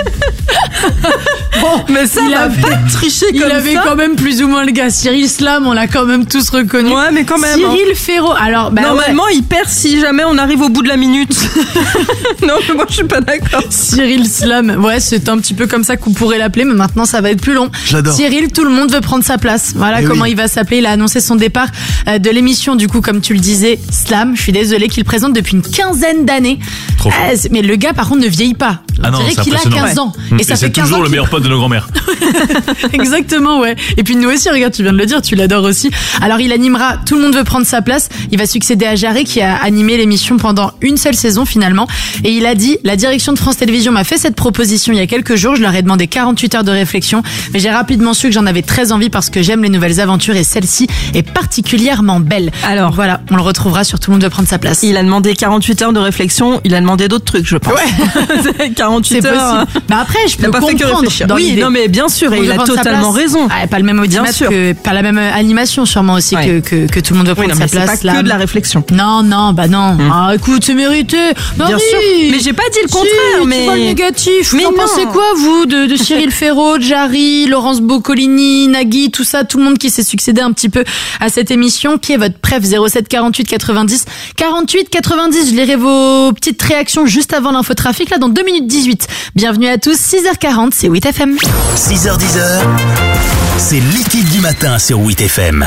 Bon, mais ça va pas tricher comme ça. Il avait quand même plus ou moins le gars. Cyril Slam, on l'a quand même tous reconnu. Ouais, mais quand même. Cyril Ferraud. Alors, normalement, il perd si jamais on arrive au bout de la minute. Non, mais moi, je suis pas d'accord. Cyril Slam. Ouais, c'est un petit peu comme ça qu'on pourrait l'appeler, mais maintenant, ça va être plus long. J'adore. Cyril, tout le monde veut prendre sa place. Voilà comment il va s'appeler. Il a annoncé son départ de l'émission, du coup, comme tu le disais, Slam. Je suis désolée qu'il présente depuis une quinzaine d'années. Mais le gars, par contre, ne vieillit pas. Ah non, dirait qu'il a 15 ans. Et ça fait c'est toujours le meilleur pote de nos grand-mères. Exactement, ouais. Et puis nous aussi, regarde, tu viens de le dire, tu l'adores aussi. Alors il animera Tout le monde veut prendre sa place. Il va succéder à Jarret qui a animé l'émission pendant une seule saison finalement. Et il a dit, la direction de France Télévisions m'a fait cette proposition il y a quelques jours. Je leur ai demandé 48 heures de réflexion. Mais j'ai rapidement su que j'en avais très envie parce que j'aime les nouvelles aventures et celle-ci est particulièrement belle. Alors voilà, on le retrouvera sur Tout le monde veut prendre sa place. Il a demandé 48 heures de réflexion. Il a demandé d'autres trucs, je pense. Ouais. 48 heures. Bah après, je peux il n'a pas fait que réfléchir. Oui, non mais bien sûr, et il a totalement raison. Ah, pas le même audimat pas la même animation sûrement aussi que Tout le monde veut prendre sa place. C'est pas que de la réflexion. Non, bah non. Ah écoute, c'est mérité. Bien sûr. Mais j'ai pas dit le contraire. Mais tu vois le négatif. Mais vous en pensez quoi vous de Cyril Ferraud, Jarry, Laurence Boccolini, Nagui, tout ça, tout le monde qui s'est succédé un petit peu à cette émission. Qui est votre préf? 07 48 90 48 90. Je lirai vos petites réactions juste avant l'infotrafic là dans 2 minutes 18. Bienvenue à tous, 6h40, c'est 8FM. 6h10, c'est l'équipe du matin sur 8FM.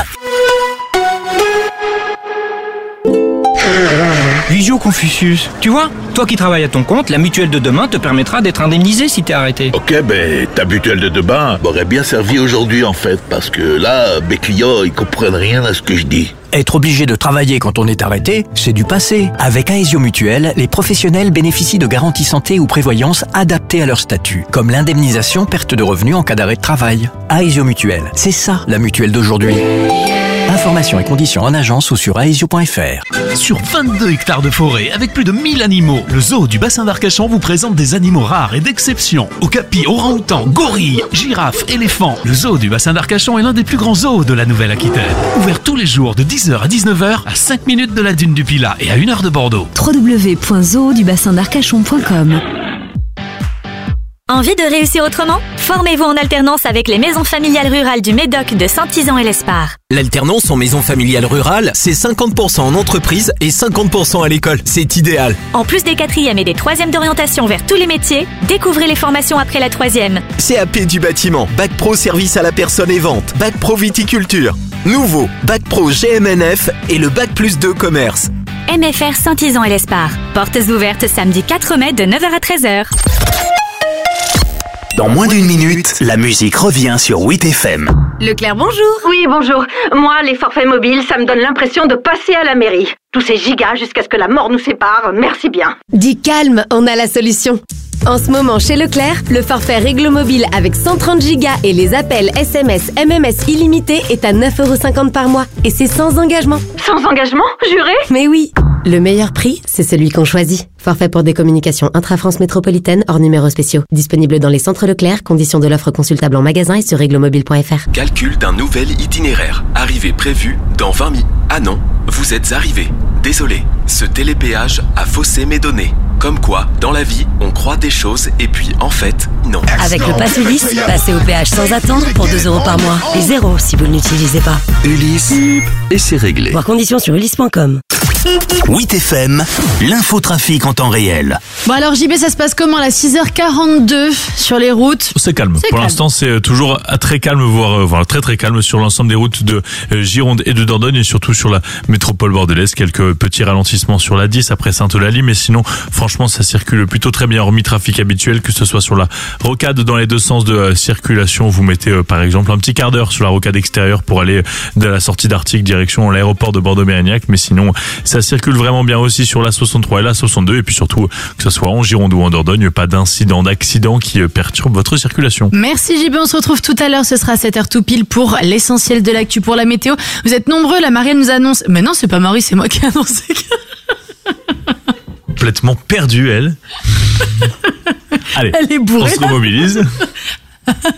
Visio Confucius, tu vois, toi qui travailles à ton compte, la mutuelle de demain te permettra d'être indemnisé si t'es arrêté. Ok, ta mutuelle de demain m'aurait bien servi aujourd'hui en fait, parce que là, mes clients, ils comprennent rien à ce que je dis. Être obligé de travailler quand on est arrêté, c'est du passé. Avec Aesio Mutuelle, les professionnels bénéficient de garanties santé ou prévoyance adaptées à leur statut, comme l'indemnisation perte de revenus en cas d'arrêt de travail. Aesio Mutuelle, c'est ça la mutuelle d'aujourd'hui. Informations et conditions en agence ou sur aesio.fr. Sur 22 hectares de forêt avec plus de 1000 animaux, le zoo du bassin d'Arcachon vous présente des animaux rares et d'exception. Okapis, orang-outans, gorilles, girafes, éléphants. Le zoo du bassin d'Arcachon est l'un des plus grands zoos de la Nouvelle-Aquitaine. Ouvert tous les jours de 10h à 19h, à 5 minutes de la dune du Pilat et à 1 heure de Bordeaux. www.zoodubassindarcachon.com. Envie de réussir autrement? Formez-vous en alternance avec les maisons familiales rurales du Médoc de Saint-Isan et l'Espar. L'alternance en maison familiale rurale, c'est 50% en entreprise et 50% à l'école. C'est idéal. En plus des 4e et des 3e d'orientation vers tous les métiers, découvrez les formations après la 3e. CAP du bâtiment, Bac Pro service à la personne et vente, Bac Pro viticulture. Nouveau, Bac Pro GMNF et le Bac Plus 2 commerce. MFR Saint-Isan et l'Espar. Portes ouvertes samedi 4 mai de 9h à 13h. Dans moins d'1 minute, la musique revient sur 8FM. Leclerc, bonjour. Oui, bonjour. Moi, les forfaits mobiles, ça me donne l'impression de passer à la mairie. Tous ces gigas jusqu'à ce que la mort nous sépare, merci bien. Dis calme, on a la solution. En ce moment, chez Leclerc, le forfait Réglo Mobile avec 130 Go et les appels SMS, MMS illimités est à 9,50€ par mois. Et c'est sans engagement. Sans engagement? Juré? Mais oui. Le meilleur prix, c'est celui qu'on choisit. Forfait pour des communications intra-France métropolitaine hors numéros spéciaux. Disponible dans les centres Leclerc, conditions de l'offre consultable en magasin et sur réglomobile.fr. Calcul d'un nouvel itinéraire. Arrivée prévue dans 20 minutes. Ah non, vous êtes arrivé. Désolé, ce télépéage a faussé mes données. Comme quoi, dans la vie, on croit des choses et puis en fait, non. Avec le Pass Ulysse, passez au péage sans attendre pour 2€ par mois. Et 0 si vous ne l'utilisez pas. Ulysse, et c'est réglé. Voir conditions sur ulysse.com. 8FM, l'infotrafic en temps réel. Bon alors JB, ça se passe comment là? 6h42 sur les routes? C'est calme. Pour l'instant, c'est toujours très calme, voire très très calme sur l'ensemble des routes de Gironde et de Dordogne et surtout sur la métropole bordelaise. Quelques petits ralentissements sur la 10 après Sainte-Eulalie, mais sinon, franchement, ça circule plutôt très bien, hormis trafic habituel, que ce soit sur la rocade dans les deux sens de circulation. Vous mettez par exemple un petit quart d'heure sur la rocade extérieure pour aller de la sortie d'Artic direction l'aéroport de Bordeaux-Mérignac, mais sinon, ça circule vraiment bien aussi sur la 63 et la 62 et puis surtout que ce soit en Gironde ou en Dordogne, pas d'accident qui perturbe votre circulation. Merci JB, on se retrouve tout à l'heure, ce sera à 7h tout pile pour l'essentiel de l'actu, pour la météo. Vous êtes nombreux, la Marie nous annonce... Mais non, c'est pas Marie, c'est moi qui ai annoncé complètement perdue, elle. Allez, elle est bourrée, on se remobilise.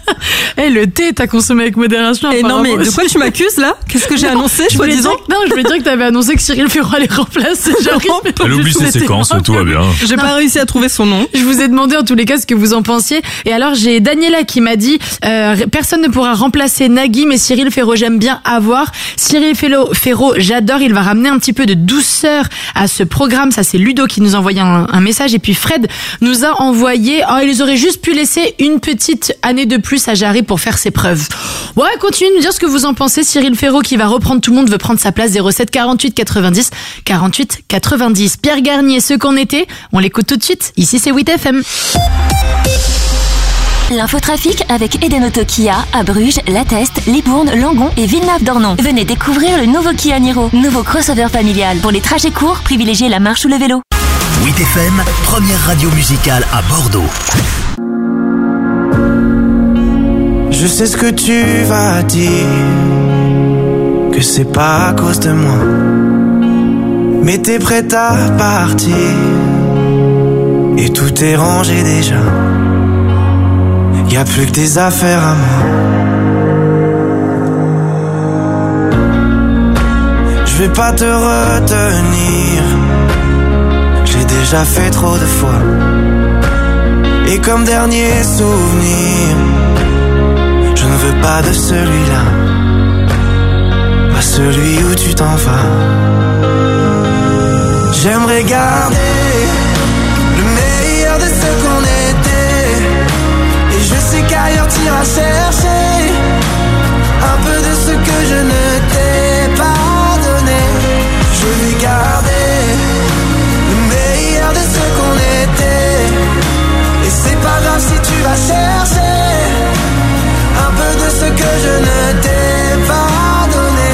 Le thé, t'as consommé avec modération. Et non, mais de quoi tu m'accuses là? Qu'est-ce que j'ai annoncé, soi-disant? Non, je voulais dire que t'avais annoncé que Cyril Ferraud allait remplacer Jarry. Elle oublie ses séquences, tout va bien. J'ai pas réussi à trouver son nom. Je vous ai demandé en tous les cas ce que vous en pensiez. Et alors, j'ai Daniela qui m'a dit personne ne pourra remplacer Nagui, mais Cyril Ferraud, j'aime bien avoir. Cyril Ferraud, j'adore. Il va ramener un petit peu de douceur à ce programme. Ça, c'est Ludo qui nous a envoyé un message. Et puis Fred nous a envoyé ils auraient juste pu laisser une petite année de plus à Jarry pour faire ses preuves. Ouais, continuez de nous dire ce que vous en pensez. Cyril Ferraud qui va reprendre, tout le monde veut prendre sa place. 07 48 90 48 90. Pierre Garnier, ce qu'on était, on l'écoute tout de suite. Ici, c'est 8FM. L'infotrafic avec Eden Auto Kia à Bruges, La Teste, Libourne, Langon et Villeneuve-d'Ornon. Venez découvrir le nouveau Kia Niro, nouveau crossover familial. Pour les trajets courts, privilégiez la marche ou le vélo. 8FM, première radio musicale à Bordeaux. Je sais ce que tu vas dire, que c'est pas à cause de moi, mais t'es prête à partir, et tout est rangé déjà. Y'a plus que tes affaires à moi. Je vais pas te retenir, j'ai déjà fait trop de fois. Et comme dernier souvenir, je ne veux pas de celui-là, pas celui où tu t'en vas. J'aimerais garder le meilleur de ce qu'on était, et je sais qu'ailleurs t'iras chercher un peu de ce que je ne t'ai pas donné. Je vais garder le meilleur de ce qu'on était, et c'est pas grave si tu vas chercher un peu de ce que je ne t'ai pas donné,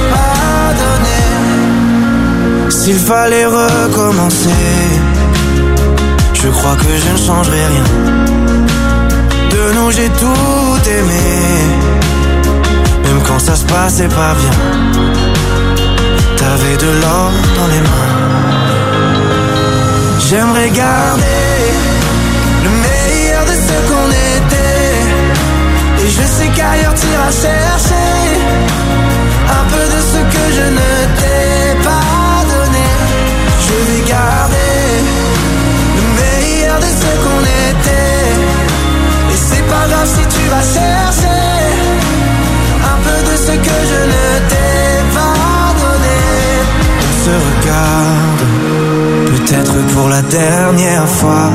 S'il fallait recommencer, je crois que je ne changerais rien. De nous j'ai tout aimé, même quand ça se passait pas bien. T'avais de l'or dans les mains. J'aimerais garder le meilleur de ce qu'on était, et je sais qu'ailleurs t'iras chercher un peu de ce que je ne t'ai pas donné. Je vais garder le meilleur de ce qu'on était, et c'est pas grave si tu vas chercher un peu de ce que je ne t'ai pas donné. On se regarde, peut-être pour la dernière fois,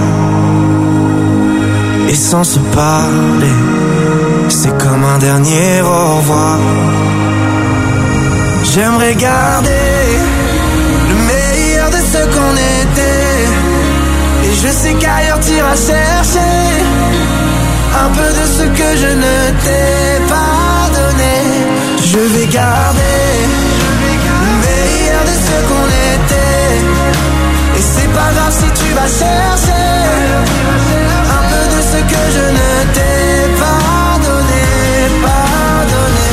et sans se parler, c'est comme un dernier au revoir. J'aimerais garder le meilleur de ce qu'on était, et je sais qu'ailleurs t'iras chercher un peu de ce que je ne t'ai pas donné. Je vais garder le meilleur de ce qu'on était, et c'est pas grave si tu vas chercher un peu de ce que je ne t'ai pas donné, pas donné.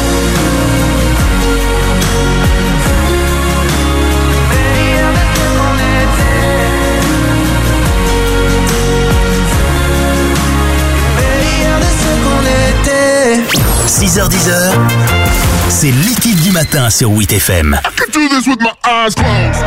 Meilleur de ce qu'on était, meilleur de ce qu'on était. 6h-10h, c'est Liquide du matin sur 8FM. I can do this with my eyes closed.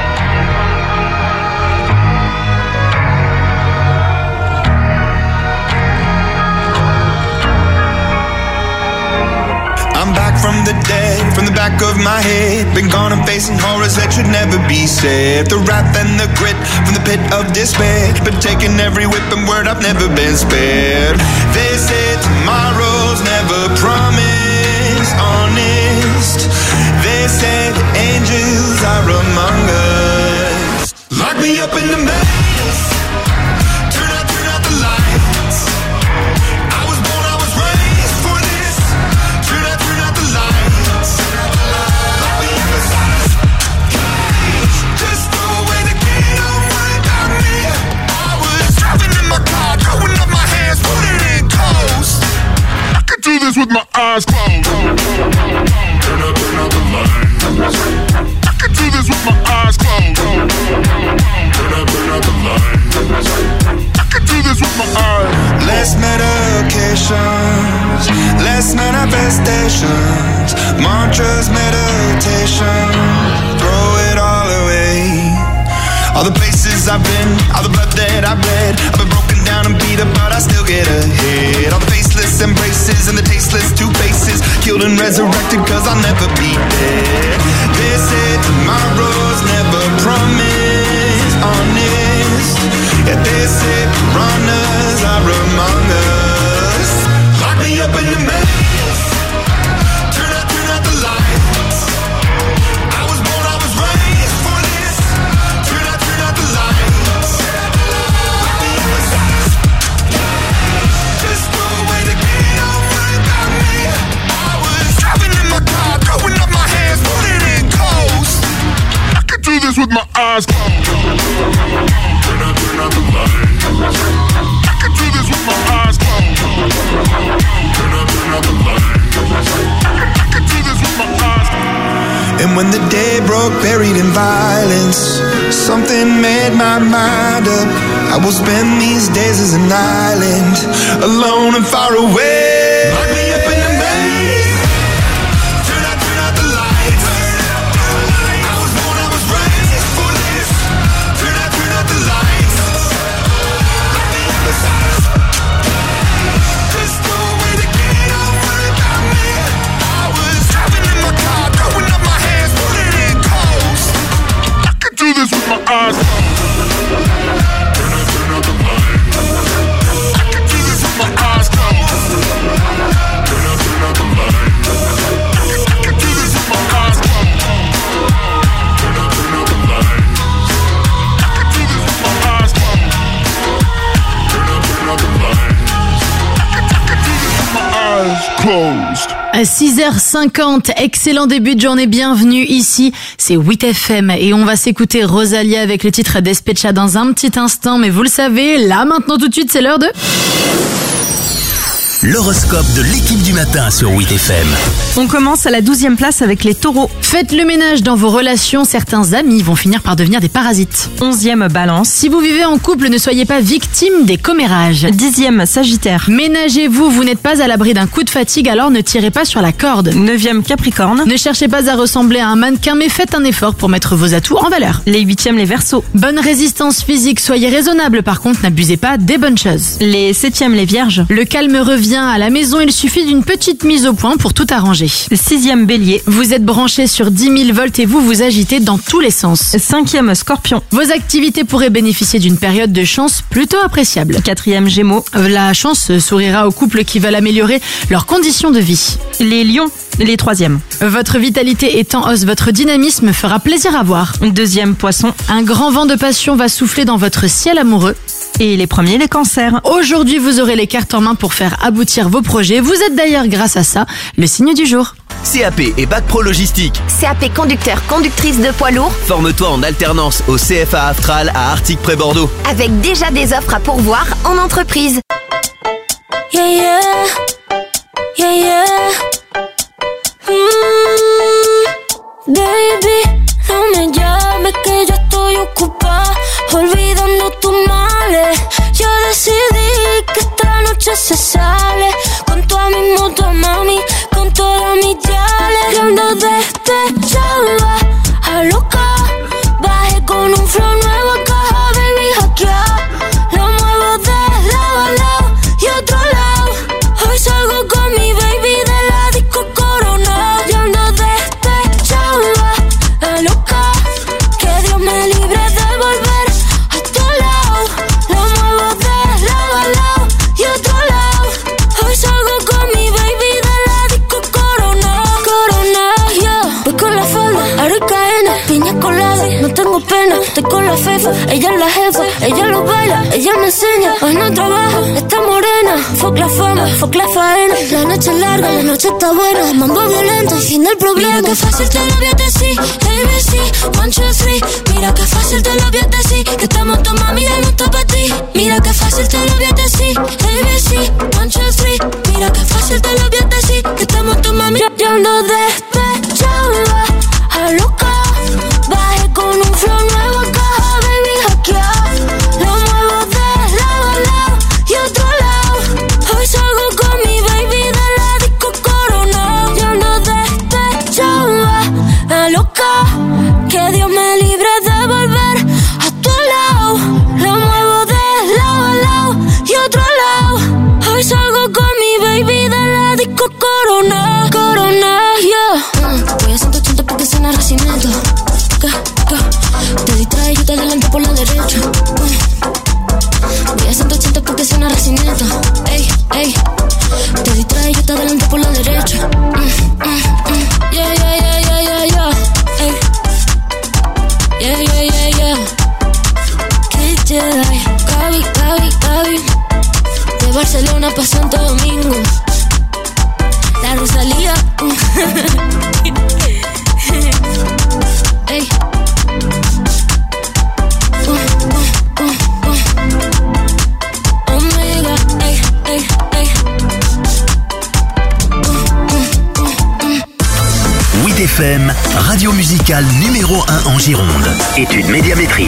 I'm back from the dead, from the back of my head. Been gone and facing horrors that should never be said. The wrath and the grit from the pit of despair. Been taking every whip and word, I've never been spared. They say tomorrow's never promised, honest. They say the angels are among us. Lock me up in the maze, turn out the lights. I was born, I was raised for this. Turn out the lights. Lock me up inside this cage. Just throw away the key, don't worry about me. I was driving in my car, throwing up my hands, put it in coast. I can do this with my eyes closed. Turn out the lights. I can do this with my eyes closed. Turn out the lights. I can do this with my eyes. Less medication, stations, mantras, meditation, throw it all away. All the places I've been, all the blood that I've bled, I've been broken down and beat up, but I still get ahead. All the faceless embraces and the tasteless two faces, killed and resurrected, cause I'll never be dead. They say tomorrow's never promised, honest. Yeah, they say piranhas are among us. Lock me up in the maze, turn out the lights. I was born, I was raised for this. Turn out the lights. Lock me up inside. Just throw away the key, don't worry about me. I was driving in my car, throwing up my hands, putting in coast. I could do this with my eyes closed. Turn out the lights. I could do this with my eyes closed. Turn out the lights. I could do this with my eyes closed. And when the day broke, buried in violence, something made my mind up. I will spend these days as an island, alone and far away. Lock me up in the maze. Turn out the lights. I was born, I was raised for this. Turn out the lights. Lock me up inside. Just throw away the key, don't worry about me. I was driving in my car, throwing up my hands, putting in coast. I could do this with my eyes closed. Turn out the lights. I could do this with my eyes closed. Turn out the lights. I could do this with my eyes closed. Turn out the lights. I could do this with my eyes closed. Turn out the lights. I could do this with my eyes closed. À 6h50, excellent début de journée, bienvenue ici, c'est 8FM et on va s'écouter Rosalia avec le titre Despecha dans un petit instant, mais vous le savez, là maintenant tout de suite c'est l'heure de... L'horoscope de l'équipe du matin sur 8FM. On commence à la 12e place avec les taureaux. Faites le ménage dans vos relations, certains amis vont finir par devenir des parasites. 11e balance. Si vous vivez en couple, ne soyez pas victime des commérages. 10e sagittaire. Ménagez-vous, vous n'êtes pas à l'abri d'un coup de fatigue, alors ne tirez pas sur la corde. 9e capricorne. Ne cherchez pas à ressembler à un mannequin, mais faites un effort pour mettre vos atouts en valeur. Les 8e les verseaux. Bonne résistance physique, soyez raisonnable, par contre n'abusez pas des bonnes choses. Les 7e les vierges. Le calme revient à la maison, il suffit d'une petite mise au point pour tout arranger. 6e bélier. Vous êtes branché sur 10 000 volts et vous vous agitez dans tous les sens. 5e scorpion. Vos activités pourraient bénéficier d'une période de chance plutôt appréciable. 4e gémeaux. La chance sourira aux couples qui veulent améliorer leurs conditions de vie. Les lions. Les 3e. Votre vitalité est en hausse, votre dynamisme fera plaisir à voir. 2e poisson. Un grand vent de passion va souffler dans votre ciel amoureux. Et les premiers, les cancers. Aujourd'hui, vous aurez les cartes en main pour faire aboutir vos projets. Vous êtes d'ailleurs, grâce à ça, le signe du jour. CAP et Bac Pro Logistique. CAP conducteur, conductrice de poids lourd. Forme-toi en alternance au CFA Aftral à Arctic près Bordeaux. Avec déjà des offres à pourvoir en entreprise. Yeah, yeah. Yeah, yeah. Baby, no me llames que yo estoy ocupada, olvidando tus males. Yo decidí que esta noche se sale, con toda mi moto, mami, con todas mis yales. Yo ando despechada, a loca, bajé con un flow nuevo a caja, baby, hackear. Lo muevo de lado a lado y otro lado. Hoy salgo con mi baby de la disco Corona. Yo ando despechada, a loca, que Dios me libre de volver a tu lado. Lo muevo de lado a lado y otro lado. Hoy salgo con mi baby de la disco Corona. Corona, yeah. Voy con la falda, Aricaena, piña colada, no tengo pena. Estoy con la fefa, ella es la jefa, ella lo baila, ella me enseña. Hoy no trabaja, está morena. Fuck la fama, fuck la faena. La noche es larga, la noche está buena. Mambo violento y fin del problema. Mira que fácil te lo voy a decir, ABC, 1, 2, 3. Mira que fácil te lo voy a decir, que estamos tu mami de nuestro para ti. Mira que fácil te lo voy a decir, ABC, 1, 2, 3. Mira que fácil te lo voy a decir, que estamos tu mami. Yo ando despechada, a loca, bajé con un flow nuevo a caja, baby, hackear. Lo muevo de lado a lado y otro lado. Hoy salgo con mi baby de la disco Corona. Gaby, de Barcelona pa' Santo Domingo, la Rosalía. Ey. Omega, ey, ey, ey. 8FM, radio musicale numéro 1 en Gironde. Étude médiamétrie.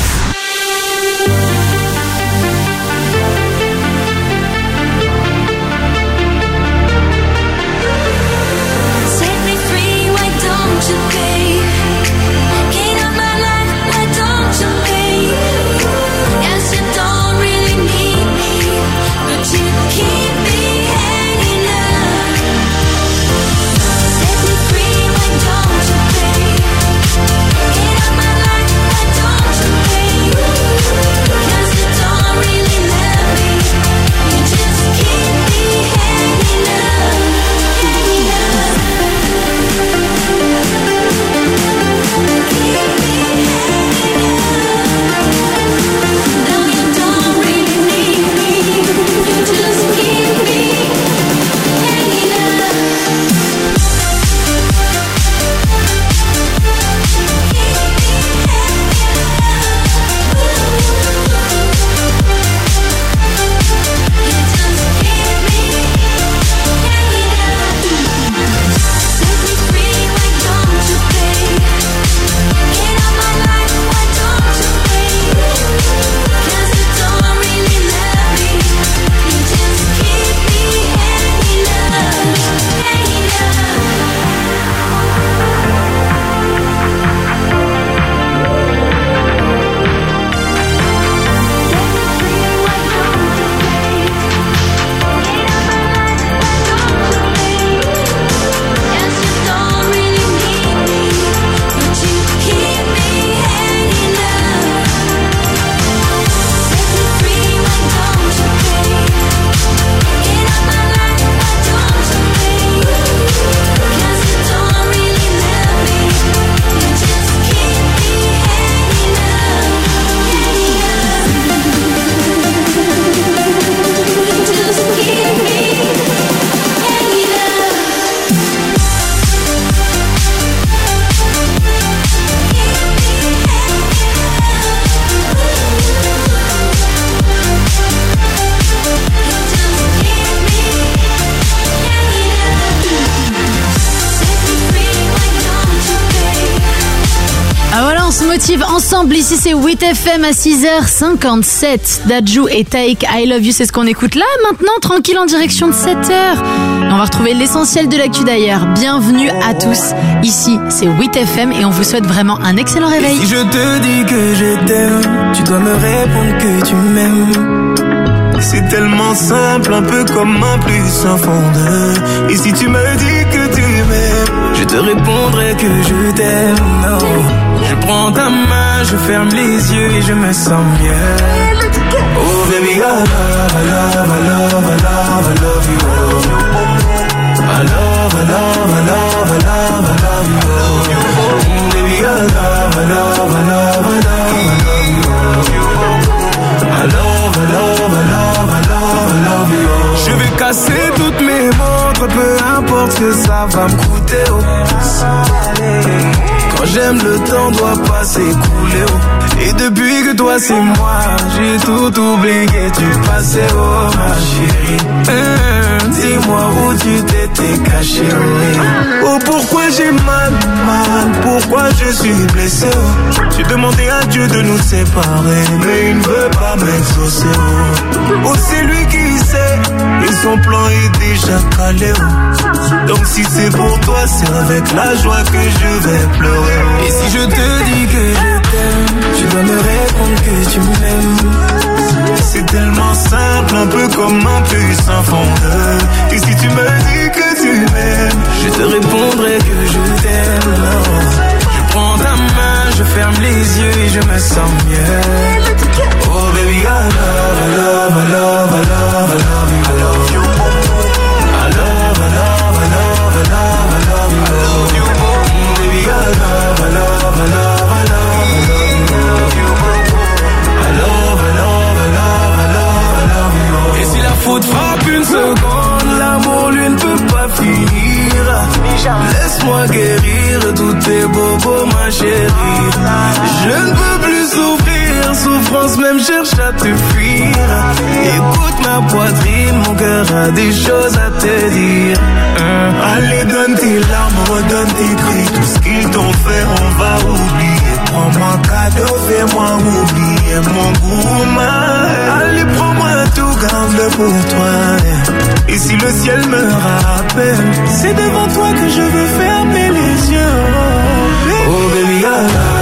Ensemble, ici c'est 8FM à 6h57. Dadju et Taïk, I Love You, c'est ce qu'on écoute là. Maintenant, tranquille en direction de 7h. On va retrouver l'essentiel de l'actu d'ailleurs. Bienvenue à tous. Ici, c'est 8FM et on vous souhaite vraiment un excellent réveil. Et si je te dis que je t'aime, tu dois me répondre que tu m'aimes. C'est tellement simple, un peu comme un plus un fond de. Et si tu me dis que tu m'aimes, je te répondrai que je t'aime. Non. Je prends ta main, je ferme les yeux et je me sens mieux. Oh baby, I love, I love, I love, I love, I love you. I love, I love, I love, I love, I love you. Oh baby, I love, I love, I love, I love, I love you. I love, I love, I love, I love, I love you. Je vais casser toutes mes montres, peu importe ce que ça va me coûter. Oh. Quand j'aime, le temps doit pas s'écouler. Oh. Et depuis que toi c'est moi, j'ai tout oublié, tu passais, oh ma chérie. Dis-moi où tu t'étais caché. Oh pourquoi j'ai mal, pourquoi je suis blessé. Oh. J'ai demandé à Dieu de nous séparer, mais il ne veut pas m'exaucer. Oh, oh c'est lui qui sait, et son plan est déjà calé. Oh. Donc si c'est pour toi, c'est avec la joie que je vais pleurer. Et si je te dis que je t'aime, tu dois me répondre que tu m'aimes. C'est tellement simple, un peu comme un puissant fondeur. Et si tu me dis que tu m'aimes, je te répondrai que je t'aime. Je prends ta main, je ferme les yeux et je me sens mieux. Oh baby, I love, I love, I love, I love, I love you. I love you. I love, I love, I love, I love, I love you. I love you. Baby, I love, I love, I love, I love, I love you. I love, I love, I love. pense même cherche à te fuir. Écoute ma poitrine, mon cœur a des choses à te dire. Allez, donne tes larmes, redonne tes cris. Tout ce qu'ils t'ont fait, on va oublier. Prends-moi cadeau, fais-moi oublier mon goût. Allez, prends-moi tout, garde-le pour toi. Et si le ciel me rappelle, c'est devant toi que je veux fermer les yeux. Oh baby,